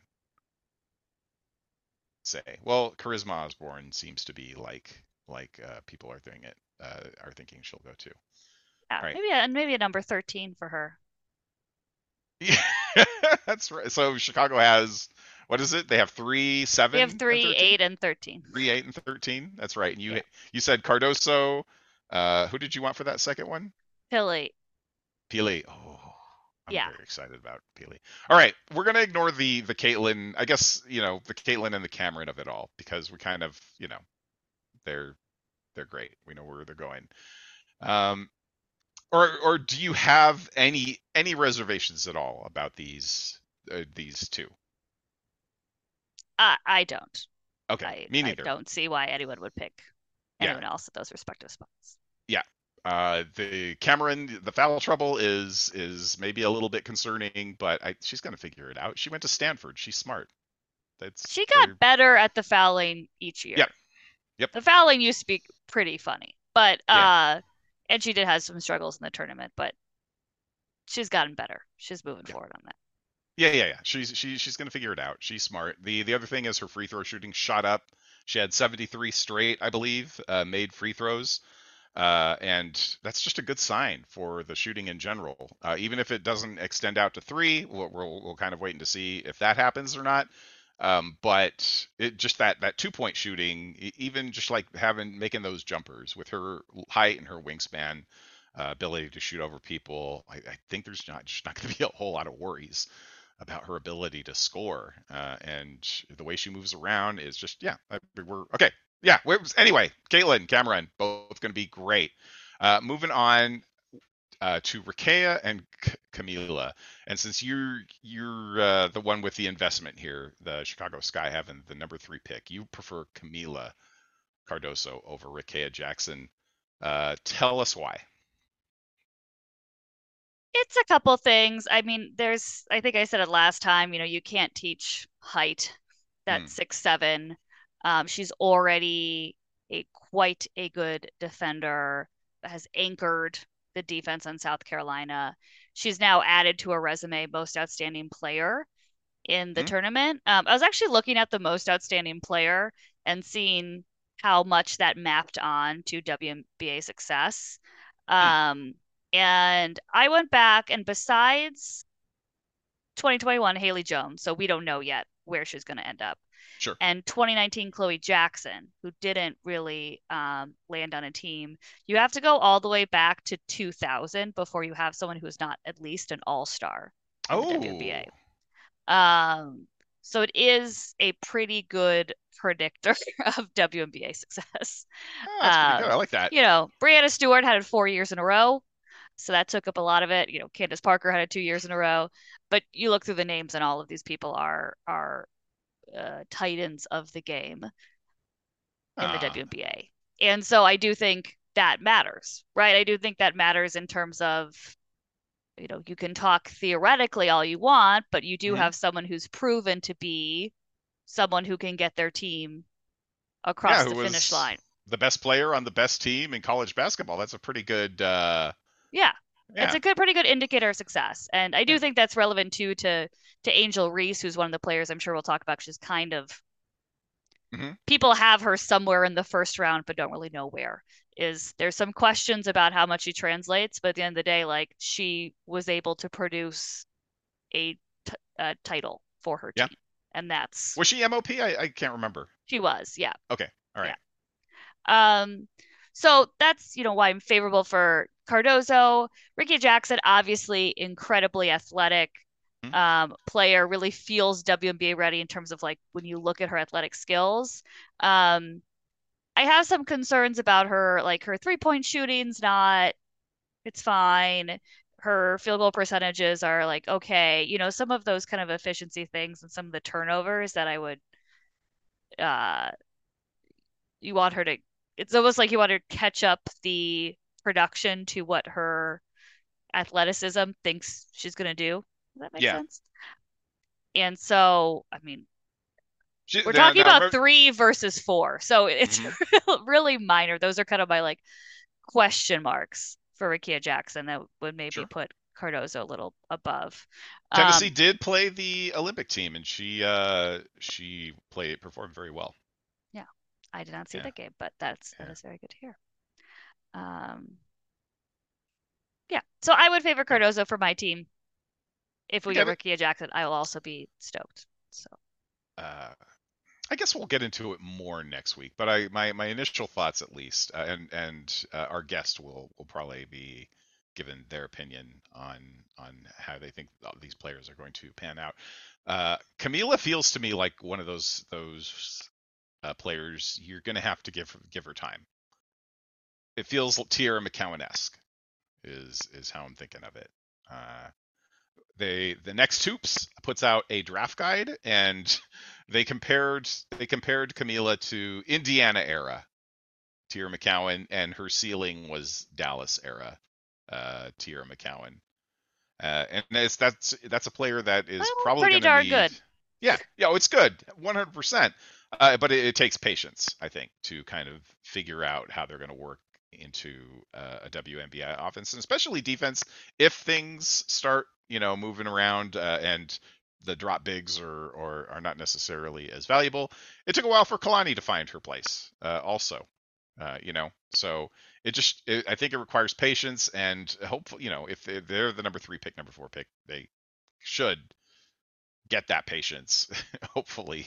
Speaker 1: Say, well, Charisma Osborne seems to be like people are thinking she'll go too.
Speaker 4: Yeah,
Speaker 1: All right.
Speaker 4: maybe a number 13 for her.
Speaker 1: Yeah, that's right. So Chicago has, what is it? They have 3,
Speaker 4: We have
Speaker 1: 7, and
Speaker 4: 3,
Speaker 1: 13.
Speaker 4: 8, and 13.
Speaker 1: 3, 8, and 13. That's right. And
Speaker 4: Yeah,
Speaker 1: you said Cardoso. Who did you want for that second one?
Speaker 4: Pili.
Speaker 1: Pili. Oh, I'm
Speaker 4: Yeah,
Speaker 1: very excited about Pili. All right, we're gonna ignore the Caitlyn. I guess the Caitlyn and the Cameron of it all because we kind of they're they're great. We know where they're going. Um, or do you have any reservations at all about these two?
Speaker 4: I don't.
Speaker 1: Okay, me
Speaker 4: I
Speaker 1: neither.
Speaker 4: don't see why anyone would pick
Speaker 1: Yeah,
Speaker 4: anyone else at those respective spots.
Speaker 1: yeah. The Cameron, the foul trouble is maybe a little bit concerning, but she's gonna figure it out. She went to Stanford. She's smart. That's
Speaker 4: She
Speaker 1: they're
Speaker 4: got better at the fouling each
Speaker 1: Yep,
Speaker 4: year.
Speaker 1: yep,
Speaker 4: The fouling used to be pretty funny, but
Speaker 1: yeah,
Speaker 4: and she did have some struggles in the tournament, but she's gotten better. She's moving
Speaker 1: yeah.
Speaker 4: forward on that.
Speaker 1: Yeah. She's gonna figure it out. She's smart. The other thing is her free throw shooting shot up. She had 73 straight, I believe, made free throws. And that's just a good sign for the shooting in general. Even if it doesn't extend out to 3, we'll kind of waiting to see if that happens or not. But it just that 2-point shooting, even just like making those jumpers with her height and her wingspan, ability to shoot over people, I think there's just not going to be a whole lot of worries about her ability to score. And the way she moves around is just, yeah, we're okay. Yeah. Anyway, Caitlyn, Cameron, both going to be great. Moving on to Rickea and Camila, and since you're the one with the investment here, the Chicago Sky having the number 3 pick, you prefer Camila Cardoso over Rickea Jackson. Tell us why.
Speaker 4: It's a couple things. I mean, I think I said it last time, you can't teach height.
Speaker 1: Hmm.
Speaker 4: That 6'7". She's already quite a good defender, has anchored the defense on South Carolina. She's now added to her resume most outstanding player in the
Speaker 1: Hmm?
Speaker 4: tournament. I was actually looking at the most outstanding player and seeing how much that mapped on to WNBA success.
Speaker 1: Hmm.
Speaker 4: Um, and I went back, and besides 2021 Haley Jones, so we don't know yet where she's going to end up,
Speaker 1: Sure.
Speaker 4: and 2019 Chloe Jackson, who didn't really land on a team, you have to go all the way back to 2000 before you have someone who is not at least an all-star in the
Speaker 1: Oh,
Speaker 4: WNBA. So it is a pretty good predictor of WNBA success.
Speaker 1: that's pretty good. I like that.
Speaker 4: Breanna Stewart had it 4 years in a row, so that took up a lot of it. Candace Parker had it 2 years in a row, but you look through the names, and all of these people are titans of the game in the
Speaker 1: Ah,
Speaker 4: WNBA, and so I do think that matters, right? I do think that matters in terms of you can talk theoretically all you want, but you do
Speaker 1: Hmm.
Speaker 4: have someone who's proven to be someone who can get their team
Speaker 1: Yeah,
Speaker 4: across
Speaker 1: who
Speaker 4: the finish
Speaker 1: was
Speaker 4: line.
Speaker 1: the best player on the best team in college basketball. That's a pretty good.
Speaker 4: Yeah. It's
Speaker 1: Yeah,
Speaker 4: a pretty good indicator of success. And I
Speaker 1: yeah.
Speaker 4: do think that's relevant too to Angel Reese, who's one of the players I'm sure we'll talk about. She's kind of
Speaker 1: Hmm.
Speaker 4: people have her somewhere in the first round, but don't really know where. There's some questions about how much she translates, but at the end of the day, like she was able to produce a title for her
Speaker 1: Yeah.
Speaker 4: team, and that's
Speaker 1: Was she MOP? I can't remember.
Speaker 4: she was, yeah,
Speaker 1: Okay. All right.
Speaker 4: yeah. Um, so that's why I'm favorable for Cardozo. Ricky Jackson, obviously incredibly athletic
Speaker 1: Mhm.
Speaker 4: player, really feels WNBA ready in terms of like when you look at her athletic skills. Um, I have some concerns about her, like her 3-point shooting's not, it's fine. Her field goal percentages are like okay, some of those kind of efficiency things and some of the turnovers that I would uh you want her to it's almost like you want her to catch up the production to what her athleticism thinks she's going to do. Does that make
Speaker 1: Yeah.
Speaker 4: sense? And so, I mean,
Speaker 1: She,
Speaker 4: we're
Speaker 1: now,
Speaker 4: talking
Speaker 1: now,
Speaker 4: about 3 versus 4. So it's
Speaker 1: mhm.
Speaker 4: really minor. Those are kind of my like question marks for Rikia Jackson that would maybe
Speaker 1: Sure.
Speaker 4: put Cardozo a little above.
Speaker 1: Tennessee
Speaker 4: Um,
Speaker 1: did play the Olympic team, and she performed very well.
Speaker 4: yeah, I did not see
Speaker 1: Yeah.
Speaker 4: that game, but that
Speaker 1: Yeah.
Speaker 4: is very good to hear. Um, yeah, so I would favor
Speaker 1: Yeah.
Speaker 4: Cardozo for my team. If
Speaker 1: I
Speaker 4: we get
Speaker 1: get it.
Speaker 4: Ricky Jackson, I will also be stoked. So
Speaker 1: Uh, I guess we'll get into it more next week, but my initial thoughts at least, and our guest will probably be given their opinion on how they think these players are going to pan out. Camila feels to me like one of those players you're going to have to give her time. It feels Tierra McCowan-esque is how I'm thinking of it. Uh, the Next Hoops puts out a draft guide, and they compared Camila to Indiana era Tierra McCowan, and her ceiling was Dallas era Tierra McCowan. And that's a player that is
Speaker 4: well,
Speaker 1: probably
Speaker 4: pretty
Speaker 1: going to
Speaker 4: darn
Speaker 1: need.
Speaker 4: good.
Speaker 1: Yeah, yeah, it's good, 100%. But it takes patience, I think, to kind of figure out how they're going to work into a WNBA offense, and especially defense. If things start, moving around and the drop bigs or are not necessarily as valuable, it took a while for Kalani to find her place. Also, so I think it requires patience and hopefully, if they're the number 3 pick, number 4 pick, they should get that patience. Hopefully.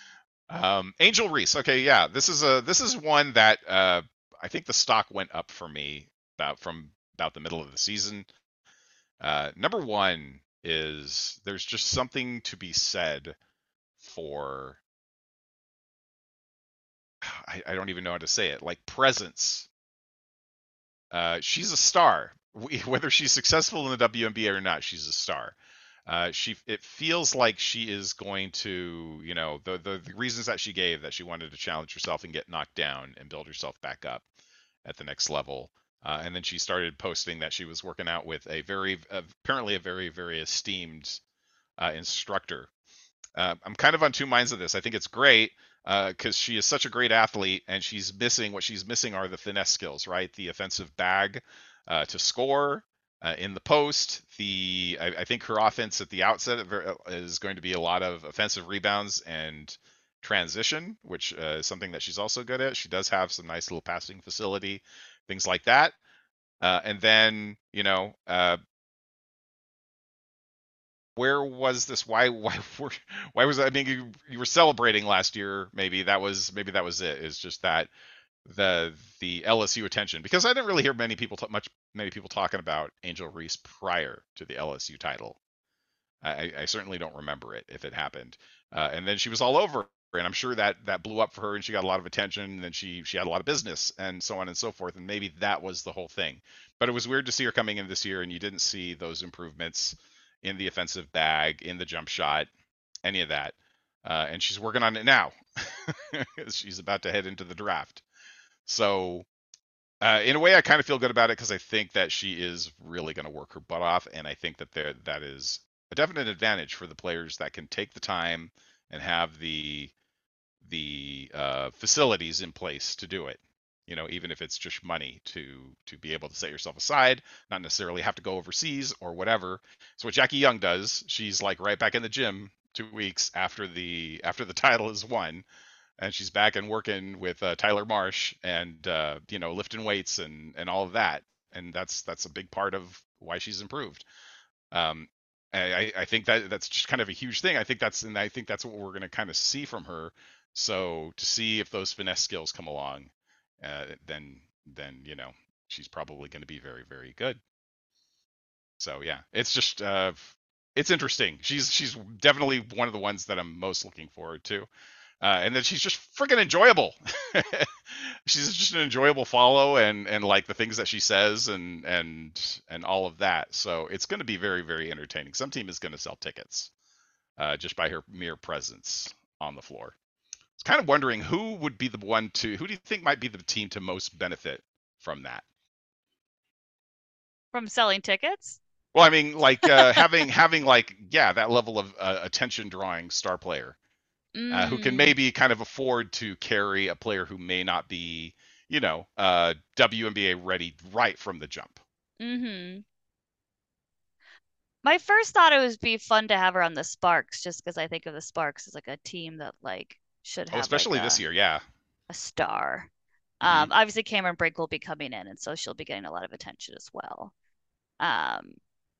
Speaker 1: Angel Reese. Okay, yeah, this is one that I think the stock went up for me about the middle of the season. Number one is there's just something to be said for I don't even know how to say it, like presence. She's a star. Whether she's successful in the WNBA or not, she's a star. It feels like she is going to, the reasons that she gave, that she wanted to challenge herself and get knocked down and build herself back up at the next level. And then she started posting that she was working out with apparently a very, very esteemed instructor. I'm kind of on two minds of this. I think it's great because she is such a great athlete, and what she's missing are the finesse skills, right? The offensive bag to score in the post. I think her offense at the outset is going to be a lot of offensive rebounds and transition, which is something that she's also good at. She does have some nice little passing facility, things like that. And then, where was this? Why was I mean, you were celebrating last year. Maybe that was it. It's just that the LSU attention, because I didn't really hear many people talking about Angel Reese prior to the LSU title. I certainly don't remember it if it happened. And then she was all over, and I'm sure that blew up for her, and she got a lot of attention. And then she had a lot of business, and so on and so forth. And maybe that was the whole thing. But it was weird to see her coming in this year, and you didn't see those improvements in the offensive bag, in the jump shot, any of that. And she's working on it now. She's about to head into the draft. So In a way, I kind of feel good about it because I think that she is really going to work her butt off, and I think that that is a definite advantage for the players that can take the time and have the facilities in place to do it. You know, even if it's just money to be able to set yourself aside, not necessarily have to go overseas or whatever. So what Jackie Young does, she's like right back in the gym 2 weeks after the title is won, and she's back and working with Tyler Marsh and lifting weights and all of that, and that's a big part of why she's improved. Um, I think that that's just kind of a huge thing. I think that's what we're going to kind of see from her. So to see if those finesse skills come along, then she's probably going to be very very good. So yeah, it's just it's interesting. She's definitely one of the ones that I'm most looking forward to. And then she's just freaking enjoyable. She's just an enjoyable follow, and like the things that she says and all of that. So it's going to be very very entertaining. Some team is going to sell tickets just by her mere presence on the floor. I was kind of wondering who would be the one to who do you think might be the team to most benefit from that?
Speaker 4: From selling tickets.
Speaker 1: Well, I mean, like having like that level of attention drawing star player. Who can
Speaker 4: Mm,
Speaker 1: maybe kind of afford to carry a player who may not be, WNBA ready right from the jump.
Speaker 4: mm-hmm. My first thought it would be fun to have her on the Sparks, just because I think of the Sparks as like a team that like should
Speaker 1: Oh,
Speaker 4: have like
Speaker 1: especially this year, yeah.
Speaker 4: a star.
Speaker 1: Hmm.
Speaker 4: Obviously Cameron Brink will be coming in, and so she'll be getting a lot of attention as well. Um,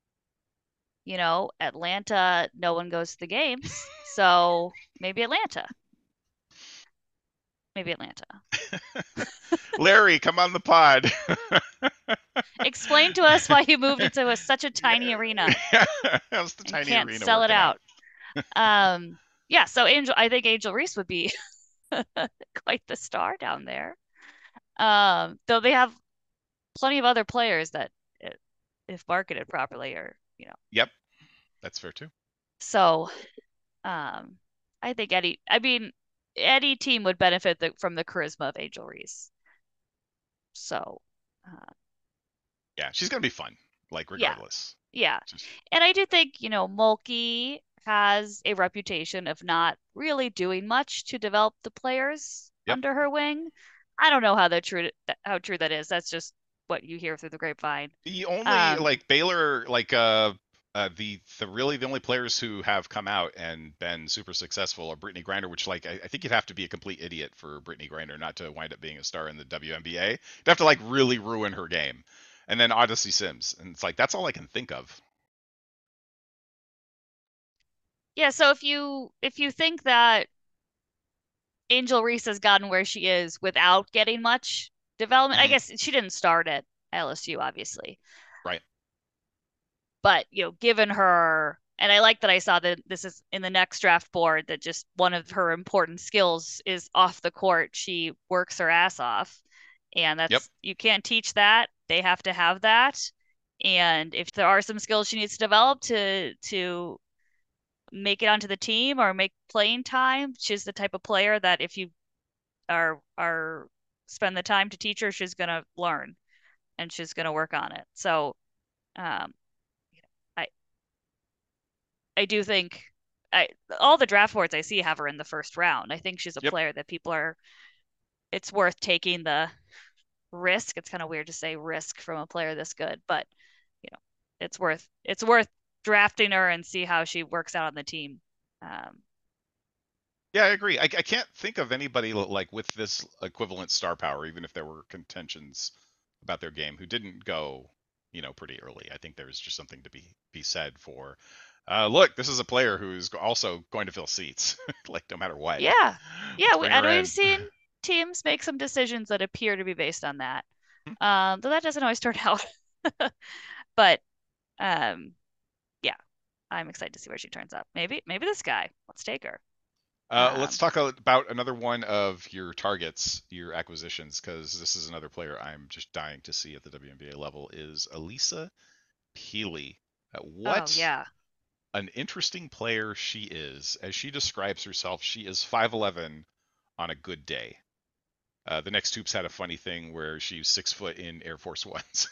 Speaker 4: Atlanta, no one goes to the games, so maybe Atlanta. Maybe Atlanta.
Speaker 1: Larry, come on the pod.
Speaker 4: Explain to us why you moved into such a tiny arena
Speaker 1: How's the
Speaker 4: and
Speaker 1: tiny
Speaker 4: can't
Speaker 1: arena
Speaker 4: sell it
Speaker 1: working out?
Speaker 4: out. Yeah, so I think Angel Reese would be quite the star down there. Though they have plenty of other players that, if marketed properly, are.
Speaker 1: Yep, that's fair too.
Speaker 4: So, um, I think any team would benefit from the charisma of Angel Reese. So, uh,
Speaker 1: Yeah, she's gonna be fun, like
Speaker 4: yeah,
Speaker 1: regardless.
Speaker 4: yeah.
Speaker 1: Just
Speaker 4: And I do think, Mulkey has a reputation of not really doing much to develop the players
Speaker 1: yep.
Speaker 4: under her wing. I don't know how true that is. That's just what you hear through the grapevine.
Speaker 1: The only
Speaker 4: Um,
Speaker 1: like Baylor, like the only players who have come out and been super successful are Brittany Griner, which like I think you'd have to be a complete idiot for Brittany Griner not to wind up being a star in the WNBA. You'd have to like really ruin her game. And then Odyssey Sims, and it's like that's all I can think of.
Speaker 4: yeah, so if you think that Angel Reese has gotten where she is without getting much development, I
Speaker 1: Hmm.
Speaker 4: guess she didn't start at LSU, obviously.
Speaker 1: Right.
Speaker 4: But, given her, and I like that I saw that this is in the next draft board, that just one of her important skills is off the court. She works her ass off. And
Speaker 1: Yep.
Speaker 4: you can't teach that. They have to have that. And if there are some skills she needs to develop to make it onto the team or make playing time, she's the type of player that if you are spend the time to teach her, she's gonna learn and she's gonna work on it. So um, I I do think I all the draft boards I see have her in the first round. I think she's a
Speaker 1: Yep.
Speaker 4: player that it's worth taking the risk. It's kind of weird to say risk from a player this good, but you know, it's worth drafting her and see how she works out on the team. Um,
Speaker 1: Yeah, I agree. I can't think of anybody like with this equivalent star power, even if there were contentions about their game, who didn't go, pretty early. I think there's just something to be said for, look, this is a player who's also going to fill seats, like no matter what.
Speaker 4: yeah, yeah,
Speaker 1: Let's bring
Speaker 4: and
Speaker 1: her
Speaker 4: we've
Speaker 1: in.
Speaker 4: seen teams make some decisions that appear to be based on that.
Speaker 1: Hmm.
Speaker 4: Though that doesn't always turn out. But um, yeah, I'm excited to see where she turns up. Maybe this guy. Let's take her.
Speaker 1: Let's
Speaker 4: Um,
Speaker 1: talk about another one of your targets, your acquisitions, because this is another player I'm just dying to see at the WNBA level is Elisa Peely.
Speaker 4: oh
Speaker 1: What
Speaker 4: yeah.
Speaker 1: an interesting player she is. As she describes herself, she is 5'11 on a good day. The next hoops had a funny thing where she's 6 foot in Air Force Ones.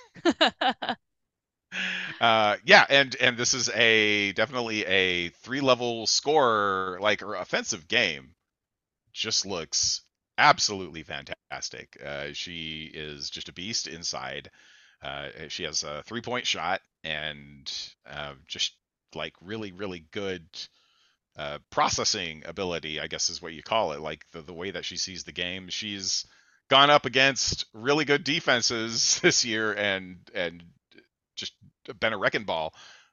Speaker 1: Yeah, and this is a definitely a 3 level score, like, or offensive game. Just looks absolutely fantastic. She is just a beast inside. She has a 3 point shot and just like really, really good processing ability, I guess is what you call it. Like the way that she sees the game. She's gone up against really good defenses this year and just been a wrecking ball.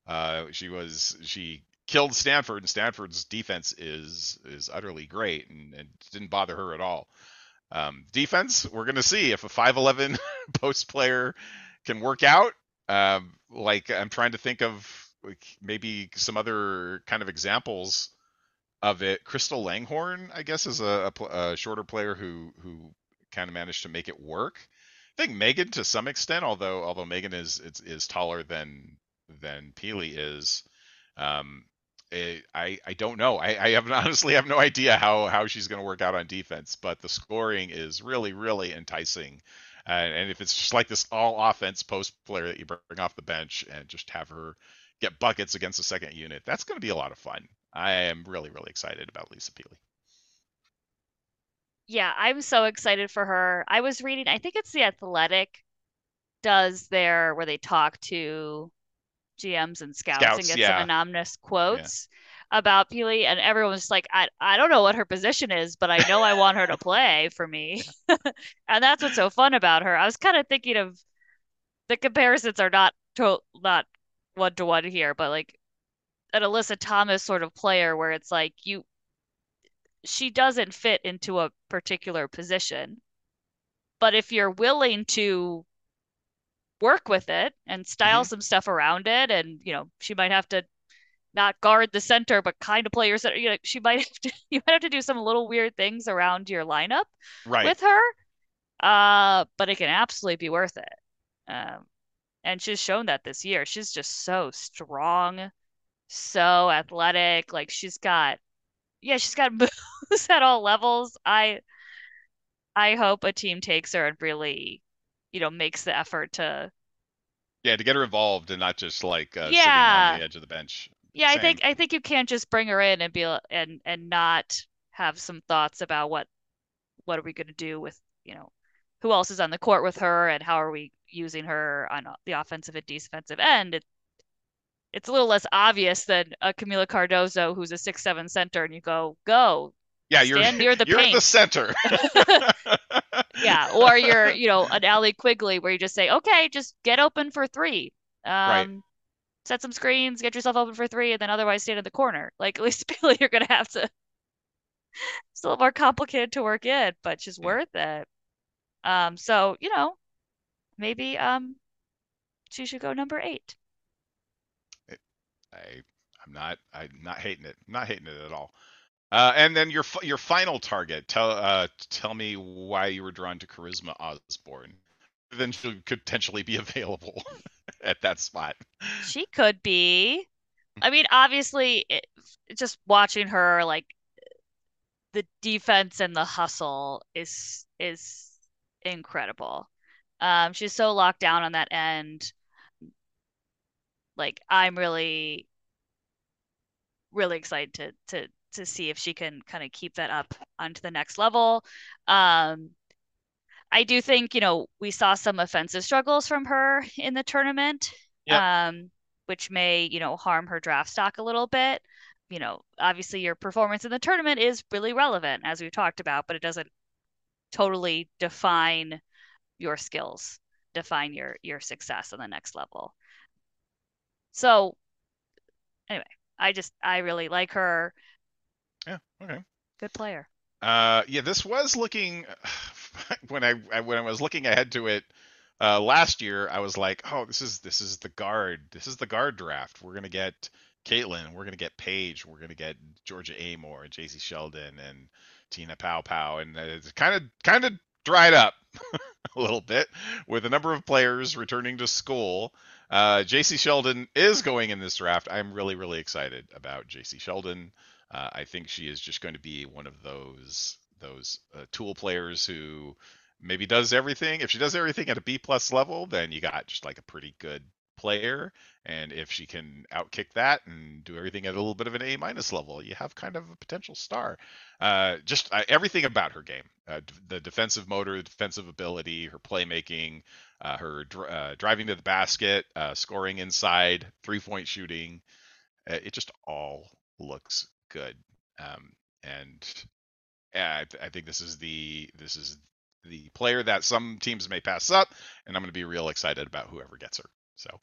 Speaker 1: She killed Stanford, and Stanford's defense is utterly great and didn't bother her at all. Defense, we're gonna see if a 5'11" post player can work out. Like I'm trying to think of like maybe some other kind of examples of it. Crystal Langhorn, I guess, is a shorter player who kind of managed to make it work. I think Megan to some extent, although Megan is taller than Peely is. I don't know. I have honestly have no idea how she's going to work out on defense, but the scoring is really really enticing. And if it's just like this all offense post player that you bring off the bench and just have her get buckets against the second unit, that's going to be a lot of fun. I am really really excited about Lisa Peely.
Speaker 4: Yeah, I'm so excited for her. I was reading, I think it's The Athletic does their where they talk to GMs and scouts and
Speaker 1: Scouts,
Speaker 4: get some
Speaker 1: yeah,
Speaker 4: anonymous
Speaker 1: yeah,
Speaker 4: quotes about Peely, and everyone's like, I don't know what her position is, but I know I want her to play for me. And that's what's so fun about her. I was kind of thinking of the comparisons are not one to one here, but like an Alyssa Thomas sort of player where it's like she doesn't fit into a particular position. But if you're willing to work with it and style
Speaker 1: hmm
Speaker 4: some stuff around it, and she might have to not guard the center, but kind of players that she might have to you might have to do some little weird things around your lineup
Speaker 1: right.
Speaker 4: with her. But it can absolutely be worth it. Um, and she's shown that this year. She's just so strong, so athletic. Like she's got moves at all levels. I hope a team takes her and really, makes the effort to.
Speaker 1: Yeah, to get her involved and not just like sitting on the
Speaker 4: Yeah,
Speaker 1: edge of the bench.
Speaker 4: yeah. I
Speaker 1: Same.
Speaker 4: think I think you can't just bring her in and and not have some thoughts about what are we going to do with who else is on the court with her and how are we using her on the offensive and defensive end. It's a little less obvious than a Camila Cardozo who's a 6'7" center, and you go
Speaker 1: Yeah, you're
Speaker 4: stand near the
Speaker 1: you're at the
Speaker 4: paint.
Speaker 1: center.
Speaker 4: Yeah, or you're, an Allie Quigley where you just say, okay, just get open for three.
Speaker 1: Right.
Speaker 4: Set some screens, get yourself open for three, and then otherwise stand in the corner. Like at least Billy, you're gonna have to. It's a little more complicated to work in, but she's
Speaker 1: Yeah.
Speaker 4: worth it. So maybe she should go number 8.
Speaker 1: I I'm not hating it. I'm not hating it at all. And then your final target. Tell me why you were drawn to Charisma Osborne. Then she could potentially be available at that spot.
Speaker 4: She could be. I mean, obviously, just watching her, like the defense and the hustle is incredible. She's so locked down on that end. Like I'm really really excited to see if she can kind of keep that up onto the next level. Um, I do think, we saw some offensive struggles from her in the tournament,
Speaker 1: Yep.
Speaker 4: which may, harm her draft stock a little bit. Obviously your performance in the tournament is really relevant, as we've talked about, but it doesn't totally define your skills, define your success on the next level. So anyway, I really like her.
Speaker 1: Yeah. Okay.
Speaker 4: Good player.
Speaker 1: Yeah, this was looking when I was looking ahead to it last year, I was like, oh, this is the guard. This is the guard draft. We're gonna get Caitlin. We're gonna get Paige. We're gonna get Georgia Amore, J.C. Sheldon, and Tina Pow Pow, and it's kind of dried up a little bit with a number of players returning to school. J.C. Sheldon is going in this draft. I'm really really excited about J.C. Sheldon. I think she is just going to be one of those tool players who maybe does everything. If she does everything at a B plus level, then you got just like a pretty good player. And if she can outkick that and do everything at a little bit of an A minus level, you have kind of a potential star. Just everything about her game, the defensive motor, the defensive ability, her playmaking, her driving to the basket, scoring inside, 3-point shooting. It just all looks good. And I think this is the player that some teams may pass up, and I'm going to be real excited about whoever gets her. So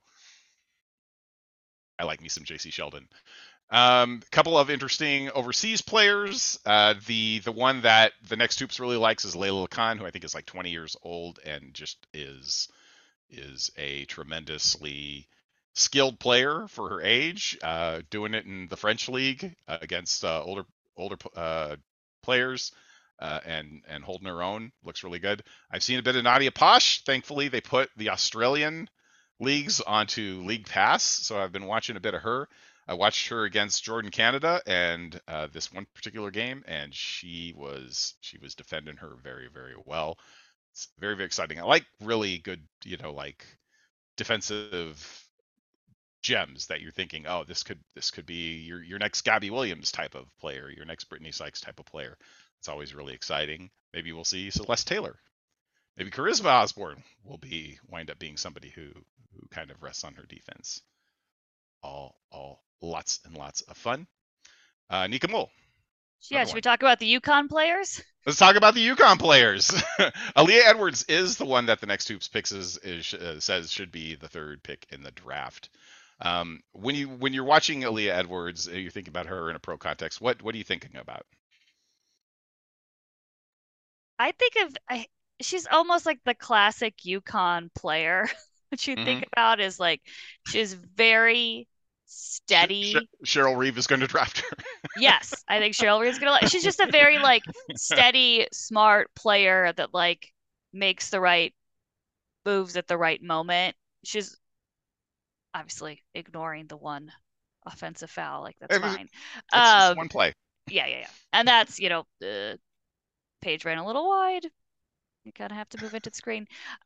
Speaker 1: I like me some JC Sheldon. Couple of interesting overseas players. The one that the Next Hoops really likes is Layla Khan, who I think is like 20 years old and just is a tremendously skilled player for her age, doing it in the French league against older players, and holding her own. Looks really good. I've seen a bit of Nadia Posh. Thankfully, they put the Australian leagues onto League Pass, so I've been watching a bit of her. I watched her against Jordan Canada and this one particular game, and she was defending her very, very well. It's very, very exciting. I like really good, like defensive gems that you're thinking, oh, this could be your next Gabby Williams type of player, your next Brittany Sykes type of player. It's always really exciting. Maybe we'll see Celeste Taylor. Maybe Charisma Osborne will wind up being somebody who kind of rests on her defense. All lots and lots of fun. Nika Mole.
Speaker 4: Yeah, should we talk about the Yukon players?
Speaker 1: Let's talk about the Yukon players. Aaliyah Edwards is the one that the Next Hoops picks says should be the third pick in the draft. When you're watching Aaliyah Edwards, you're thinking about her in a pro context. What are you thinking about?
Speaker 4: I think she's almost like the classic Yukon player. What you think about is like she's very steady.
Speaker 1: Cheryl Reeve is going to draft her.
Speaker 4: Yes, I think Cheryl Reeve is going to. She's just a very like steady, smart player that like makes the right moves at the right moment. She's obviously ignoring the one offensive foul. Like that's fine.
Speaker 1: It's just one play.
Speaker 4: Yeah. And that's, page ran a little wide. You kind of have to move into the screen.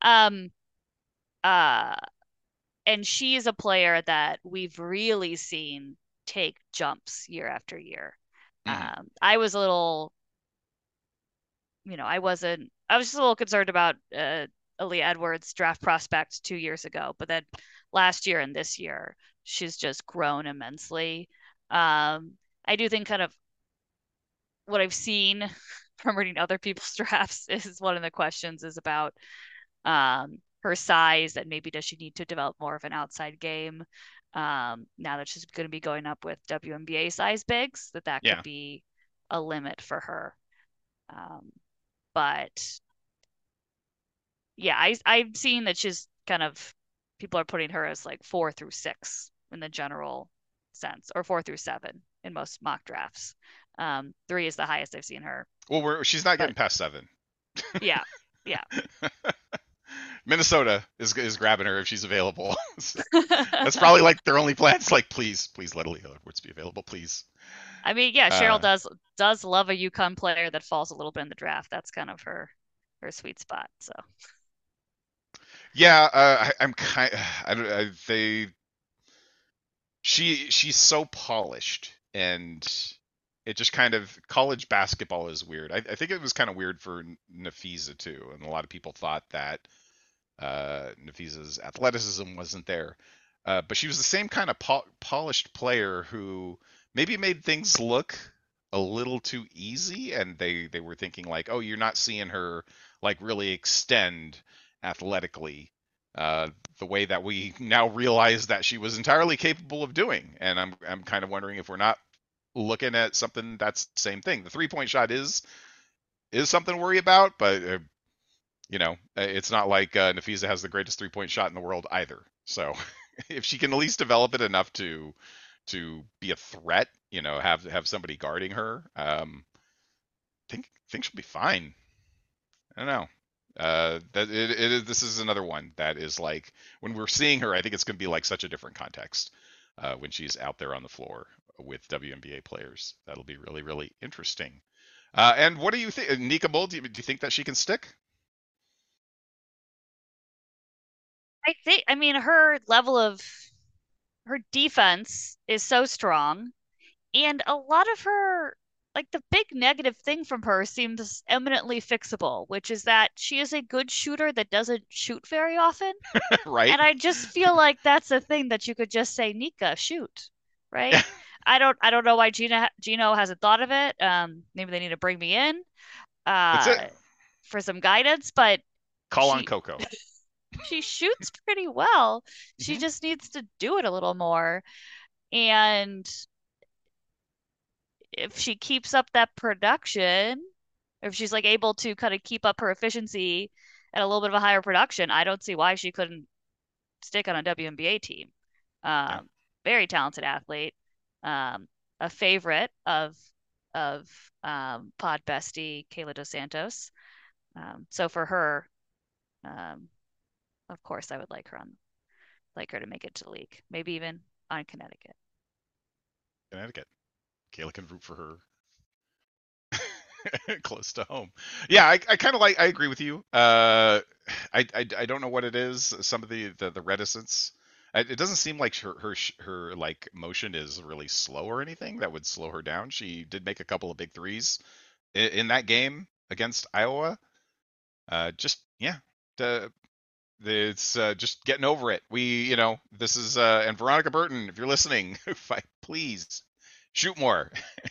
Speaker 4: And she is a player that we've really seen take jumps year after year. I was a little, I was just a little concerned about Aaliyah Edwards' draft prospect 2 years ago, but then last year and this year, she's just grown immensely. I do think kind of what I've seen from reading other people's drafts is one of the questions is about her size, and maybe does she need to develop more of an outside game now that she's going to be going up with WNBA size bigs, that could be a limit for her. But yeah, I've seen that she's kind of, people are putting her as like 4 through 6 in the general sense, or 4 through 7 in most mock drafts. 3 is the highest I've seen her.
Speaker 1: Well, she's not getting past 7.
Speaker 4: Yeah.
Speaker 1: Minnesota is grabbing her if she's available. That's probably like their only plans. Like, please let Aaliyah Edwards be available, please.
Speaker 4: I mean, yeah, Cheryl does love a Yukon player that falls a little bit in the draft. That's kind of her sweet spot. So.
Speaker 1: Yeah, she's so polished, and it just kind of, college basketball is weird. I think it was kind of weird for Nafisa too, and a lot of people thought that Nafisa's athleticism wasn't there, but she was the same kind of polished player who maybe made things look a little too easy, and they were thinking like, oh, you're not seeing her like really extend athletically the way that we now realize that she was entirely capable of doing. And I'm kind of wondering if we're not looking at something that's the same thing. The 3-point shot is something to worry about, but it's not like Nafisa has the greatest 3-point shot in the world either. So if she can at least develop it enough to be a threat, have somebody guarding her, think she'll be fine. I don't know. This is another one that is like, when we're seeing her, I think it's going to be like such a different context when she's out there on the floor with WNBA players. That'll be really, really interesting. And what do you think, Nika Bull? Do you think that she can stick?
Speaker 4: I mean, her defense is so strong, and a lot of her, like the big negative thing from her seems eminently fixable, which is that she is a good shooter that doesn't shoot very often.
Speaker 1: Right?
Speaker 4: And I just feel like that's a thing that you could just say, Nika, shoot, right? I don't know why Gino hasn't thought of it. Maybe they need to bring me in
Speaker 1: That's it.
Speaker 4: uh for some guidance, but
Speaker 1: Call on
Speaker 4: she
Speaker 1: Coco.
Speaker 4: she shoots pretty well. She
Speaker 1: Hmm.
Speaker 4: just needs to do it a little more. And if she keeps up that production, if she's like able to kind of keep up her efficiency at a little bit of a higher production, I don't see why she couldn't stick on a WNBA team.
Speaker 1: Yeah.
Speaker 4: Um, Very talented athlete, um, a favorite of pod bestie Kayla Dos Santos. So for her, um, of course, I would like her to make it to the league, maybe even on Connecticut.
Speaker 1: Connecticut. Kayla can root for her close to home. Yeah, I kind of like. I agree with you. I don't know what it is. Some of the reticence. It doesn't seem like her like motion is really slow or anything that would slow her down. She did make a couple of big threes in that game against Iowa. Just yeah, the, it's just getting over it. This is and Veronica Burton, if you're listening, please shoot more.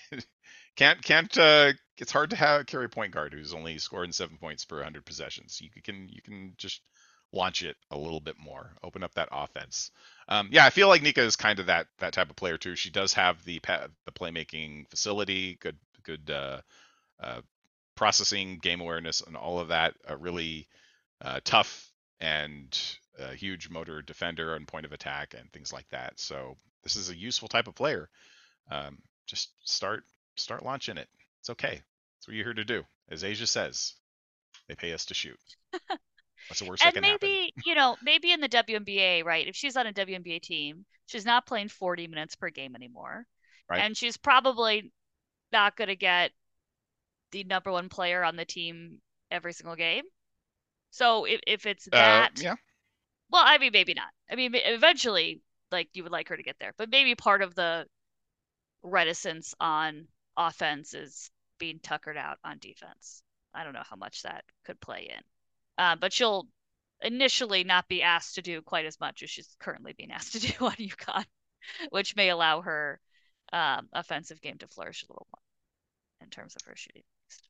Speaker 1: Can't it's hard to have carry a point guard who's only scoring 7 points per 100 possessions. You can just launch it a little bit more, open up that offense. Yeah, I feel like Nika is kind of that type of player too. She does have the playmaking facility, good uh, processing, game awareness, and all of that. A really tough and a huge motor defender and point of attack and things like that. So this is a useful type of player. Just start launching it. It's okay. That's what you're here to do. As Asia says, they pay us to shoot. What's the worst that
Speaker 4: And
Speaker 1: can happen?
Speaker 4: maybe in the WNBA, right? If she's on a WNBA team, she's not playing 40 minutes per game anymore.
Speaker 1: Right?
Speaker 4: And she's probably not going to get the number one player on the team every single game. So if it's that,
Speaker 1: Yeah.
Speaker 4: well, I mean, maybe not. I mean, eventually, like you would like her to get there, but maybe part of the reticence on offense is being tuckered out on defense. I don't know how much that could play in. But she'll initially not be asked to do quite as much as she's currently being asked to do on UConn, which may allow her offensive game to flourish a little more in terms of her shooting.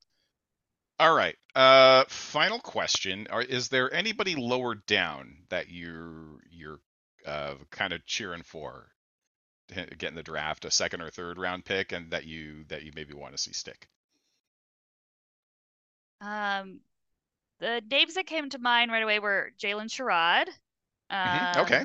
Speaker 1: All right. Final question: is there anybody lower down that you're kind of cheering for to get in the draft, a second or third round pick, and that you maybe want to see stick?
Speaker 4: Um, the names that came to mind right away were Jalen Sherrod,
Speaker 1: Okay.
Speaker 4: um,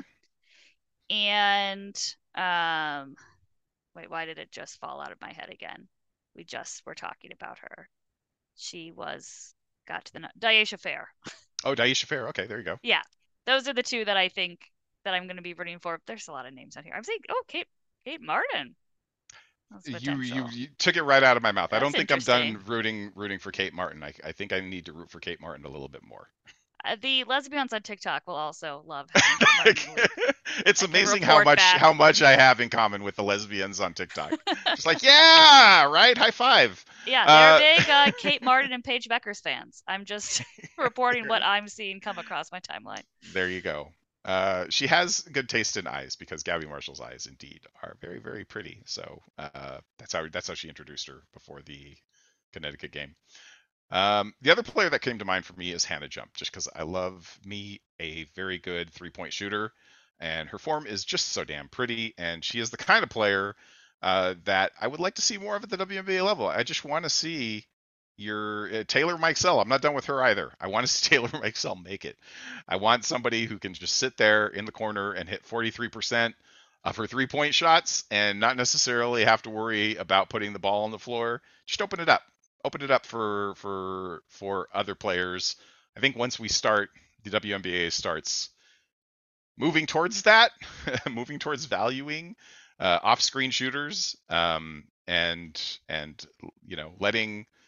Speaker 4: and wait, why did it just fall out of my head again? We just were talking about her. She got to the Dayesha Fair.
Speaker 1: Oh, Daisha Fair. Okay, there you go.
Speaker 4: Yeah, those are the two that I think that I'm going to be rooting for. There's a lot of names on here. I'm saying, oh, Kate Martin. That's potential.
Speaker 1: You took it right out of my mouth. I
Speaker 4: That's
Speaker 1: don't think I'm done
Speaker 4: interesting.
Speaker 1: rooting for Kate Martin. I think I need to root for Kate Martin a little bit more.
Speaker 4: The lesbians on TikTok will also love having Kate Martin in the league.
Speaker 1: It's
Speaker 4: I can
Speaker 1: amazing
Speaker 4: report back.
Speaker 1: how much I have in common with the lesbians on TikTok. Just like, yeah, right, high five.
Speaker 4: Yeah,
Speaker 1: Uh,
Speaker 4: they're big Kate Martin and Paige Beckers fans. I'm just reporting what I'm seeing come across my timeline.
Speaker 1: there you go. She has good taste in eyes because Gabby Marshall's eyes indeed are very, very pretty. So that's how she introduced her before the Connecticut game. The other player that came to mind for me is Hannah Jump, just because I love me a very good 3-point shooter, and her form is just so damn pretty, and she is the kind of player that I would like to see more of at the WNBA level. I just want to see your Taylor Mikesell. I'm not done with her either. I want to see Taylor Mikesell make it. I want somebody who can just sit there in the corner and hit 43% of her 3-point shots and not necessarily have to worry about putting the ball on the floor. Just open it up for other players. I think once the WNBA starts moving towards that, moving towards valuing off-screen shooters, and letting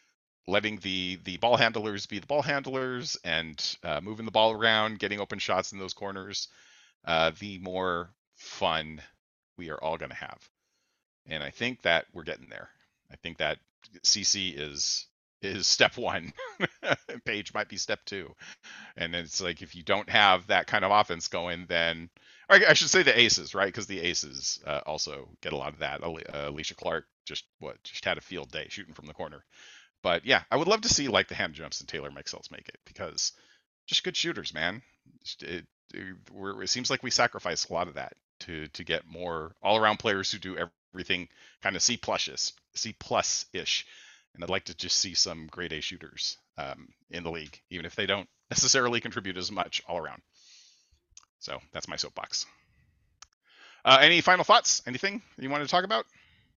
Speaker 1: letting the ball handlers be the ball handlers and moving the ball around, getting open shots in those corners, the more fun we are all going to have. And I think that we're getting there. I think that CC is step one. Paige might be step two. And it's like if you don't have that kind of offense going, then or I should say the aces, right? Because the aces also get a lot of that. Alicia Clark just had a field day shooting from the corner. But yeah, I would love to see like the hand jumps and Taylor Mixels make it because just good shooters, man. It seems like we sacrifice a lot of that to get more all around players who do everything kind of C plus ish. And I'd like to just see some grade A shooters in the league, even if they don't necessarily contribute as much all around. So that's my soapbox. Any final thoughts? Anything you wanted to talk about?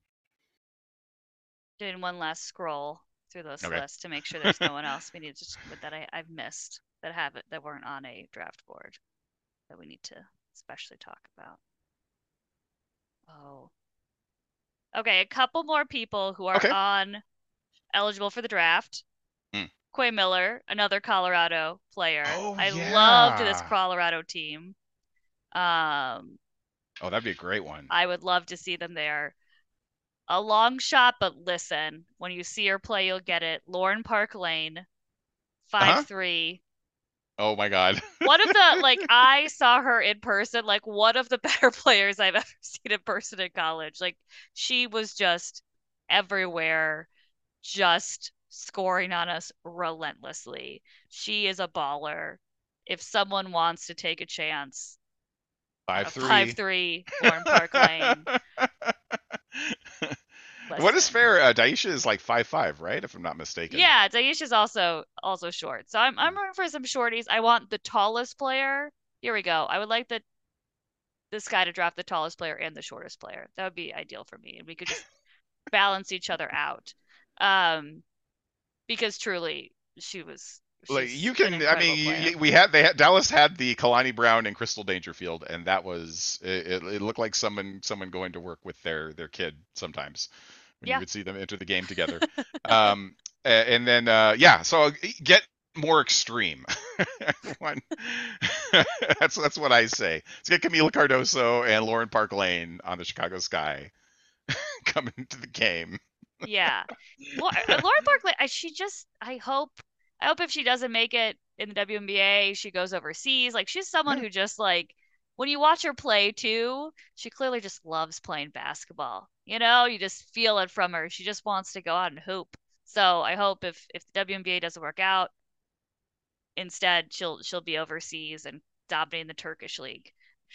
Speaker 4: Doing one last scroll through this
Speaker 1: Okay.
Speaker 4: list to make sure there's no one else we need to that I've missed that weren't on a draft board that we need to especially talk about. Oh. Okay, a couple more people who are
Speaker 1: Okay.
Speaker 4: on eligible for the draft. Quay Miller, another Colorado player.
Speaker 1: Oh,
Speaker 4: I
Speaker 1: yeah.
Speaker 4: loved this Colorado team.
Speaker 1: Oh, that'd be a great one.
Speaker 4: I would love to see them there. A long shot, but listen, when you see her play, you'll get it. Lauren Park Lane, 5'3".
Speaker 1: Oh my God.
Speaker 4: One of the like I saw her in person, like one of the better players I've ever seen in person in college. Like she was just everywhere, just scoring on us relentlessly. She is a baller. If someone wants to take a chance, 5'3", Lauren Park Lane.
Speaker 1: What is fair? Daisha is like 5'5", right? If I'm not mistaken.
Speaker 4: Yeah, Daisha's also short. So I'm rooting for some shorties. I want the tallest player. Here we go. I would like this guy to draft the tallest player and the shortest player. That would be ideal for me, and we could just balance each other out. Because truly, she's
Speaker 1: like you can.
Speaker 4: I mean,
Speaker 1: Dallas had the Kalani Brown and Crystal Dangerfield, and that was it looked like someone going to work with their kid sometimes when you would see them enter the game together. And then so get more extreme. That's what I say. Let's get Camila Cardoso and Lauren Park Lane on the Chicago Sky coming into the game.
Speaker 4: Yeah, Lauren Park Lane. I hope if she doesn't make it in the WNBA, she goes overseas. Like she's someone who just like when you watch her play too, she clearly just loves playing basketball. You know, you just feel it from her. She just wants to go out and hoop. So I hope if the WNBA doesn't work out, instead she'll be overseas and dominating the Turkish league.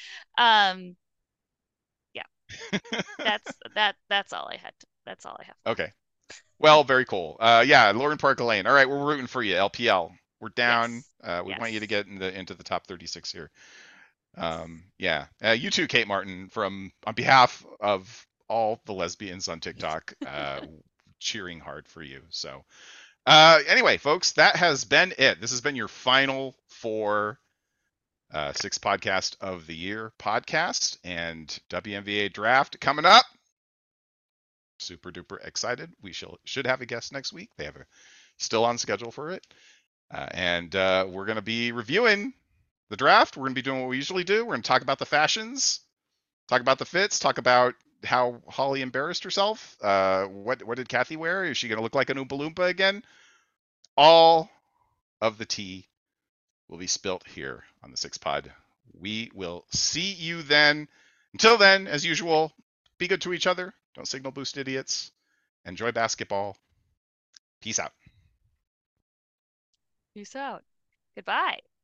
Speaker 4: Yeah, that's all I had. That's all I have.
Speaker 1: Okay. Well, very cool. Lauren Park Lane. All right, we're rooting for you, LPL. We're down.
Speaker 4: Yes.
Speaker 1: We want you to get into the top 36 here. You too, Kate Martin, on behalf of all the lesbians on TikTok, cheering hard for you. So, anyway, folks, that has been it. This has been your final 6 podcast of the year podcast and WNBA draft coming up. Super duper excited. We should have a guest next week. They have still on schedule for it. And we're going to be reviewing the draft. We're going to be doing what we usually do. We're going to talk about the fashions, talk about the fits, talk about how Holly embarrassed herself. What did Kathy wear? Is she going to look like an Oompa Loompa again? All of the tea will be spilt here on the 6 Pod. We will see you then. Until then, as usual, be good to each other. Don't signal boost idiots. Enjoy basketball. Peace out.
Speaker 4: Peace out. Goodbye.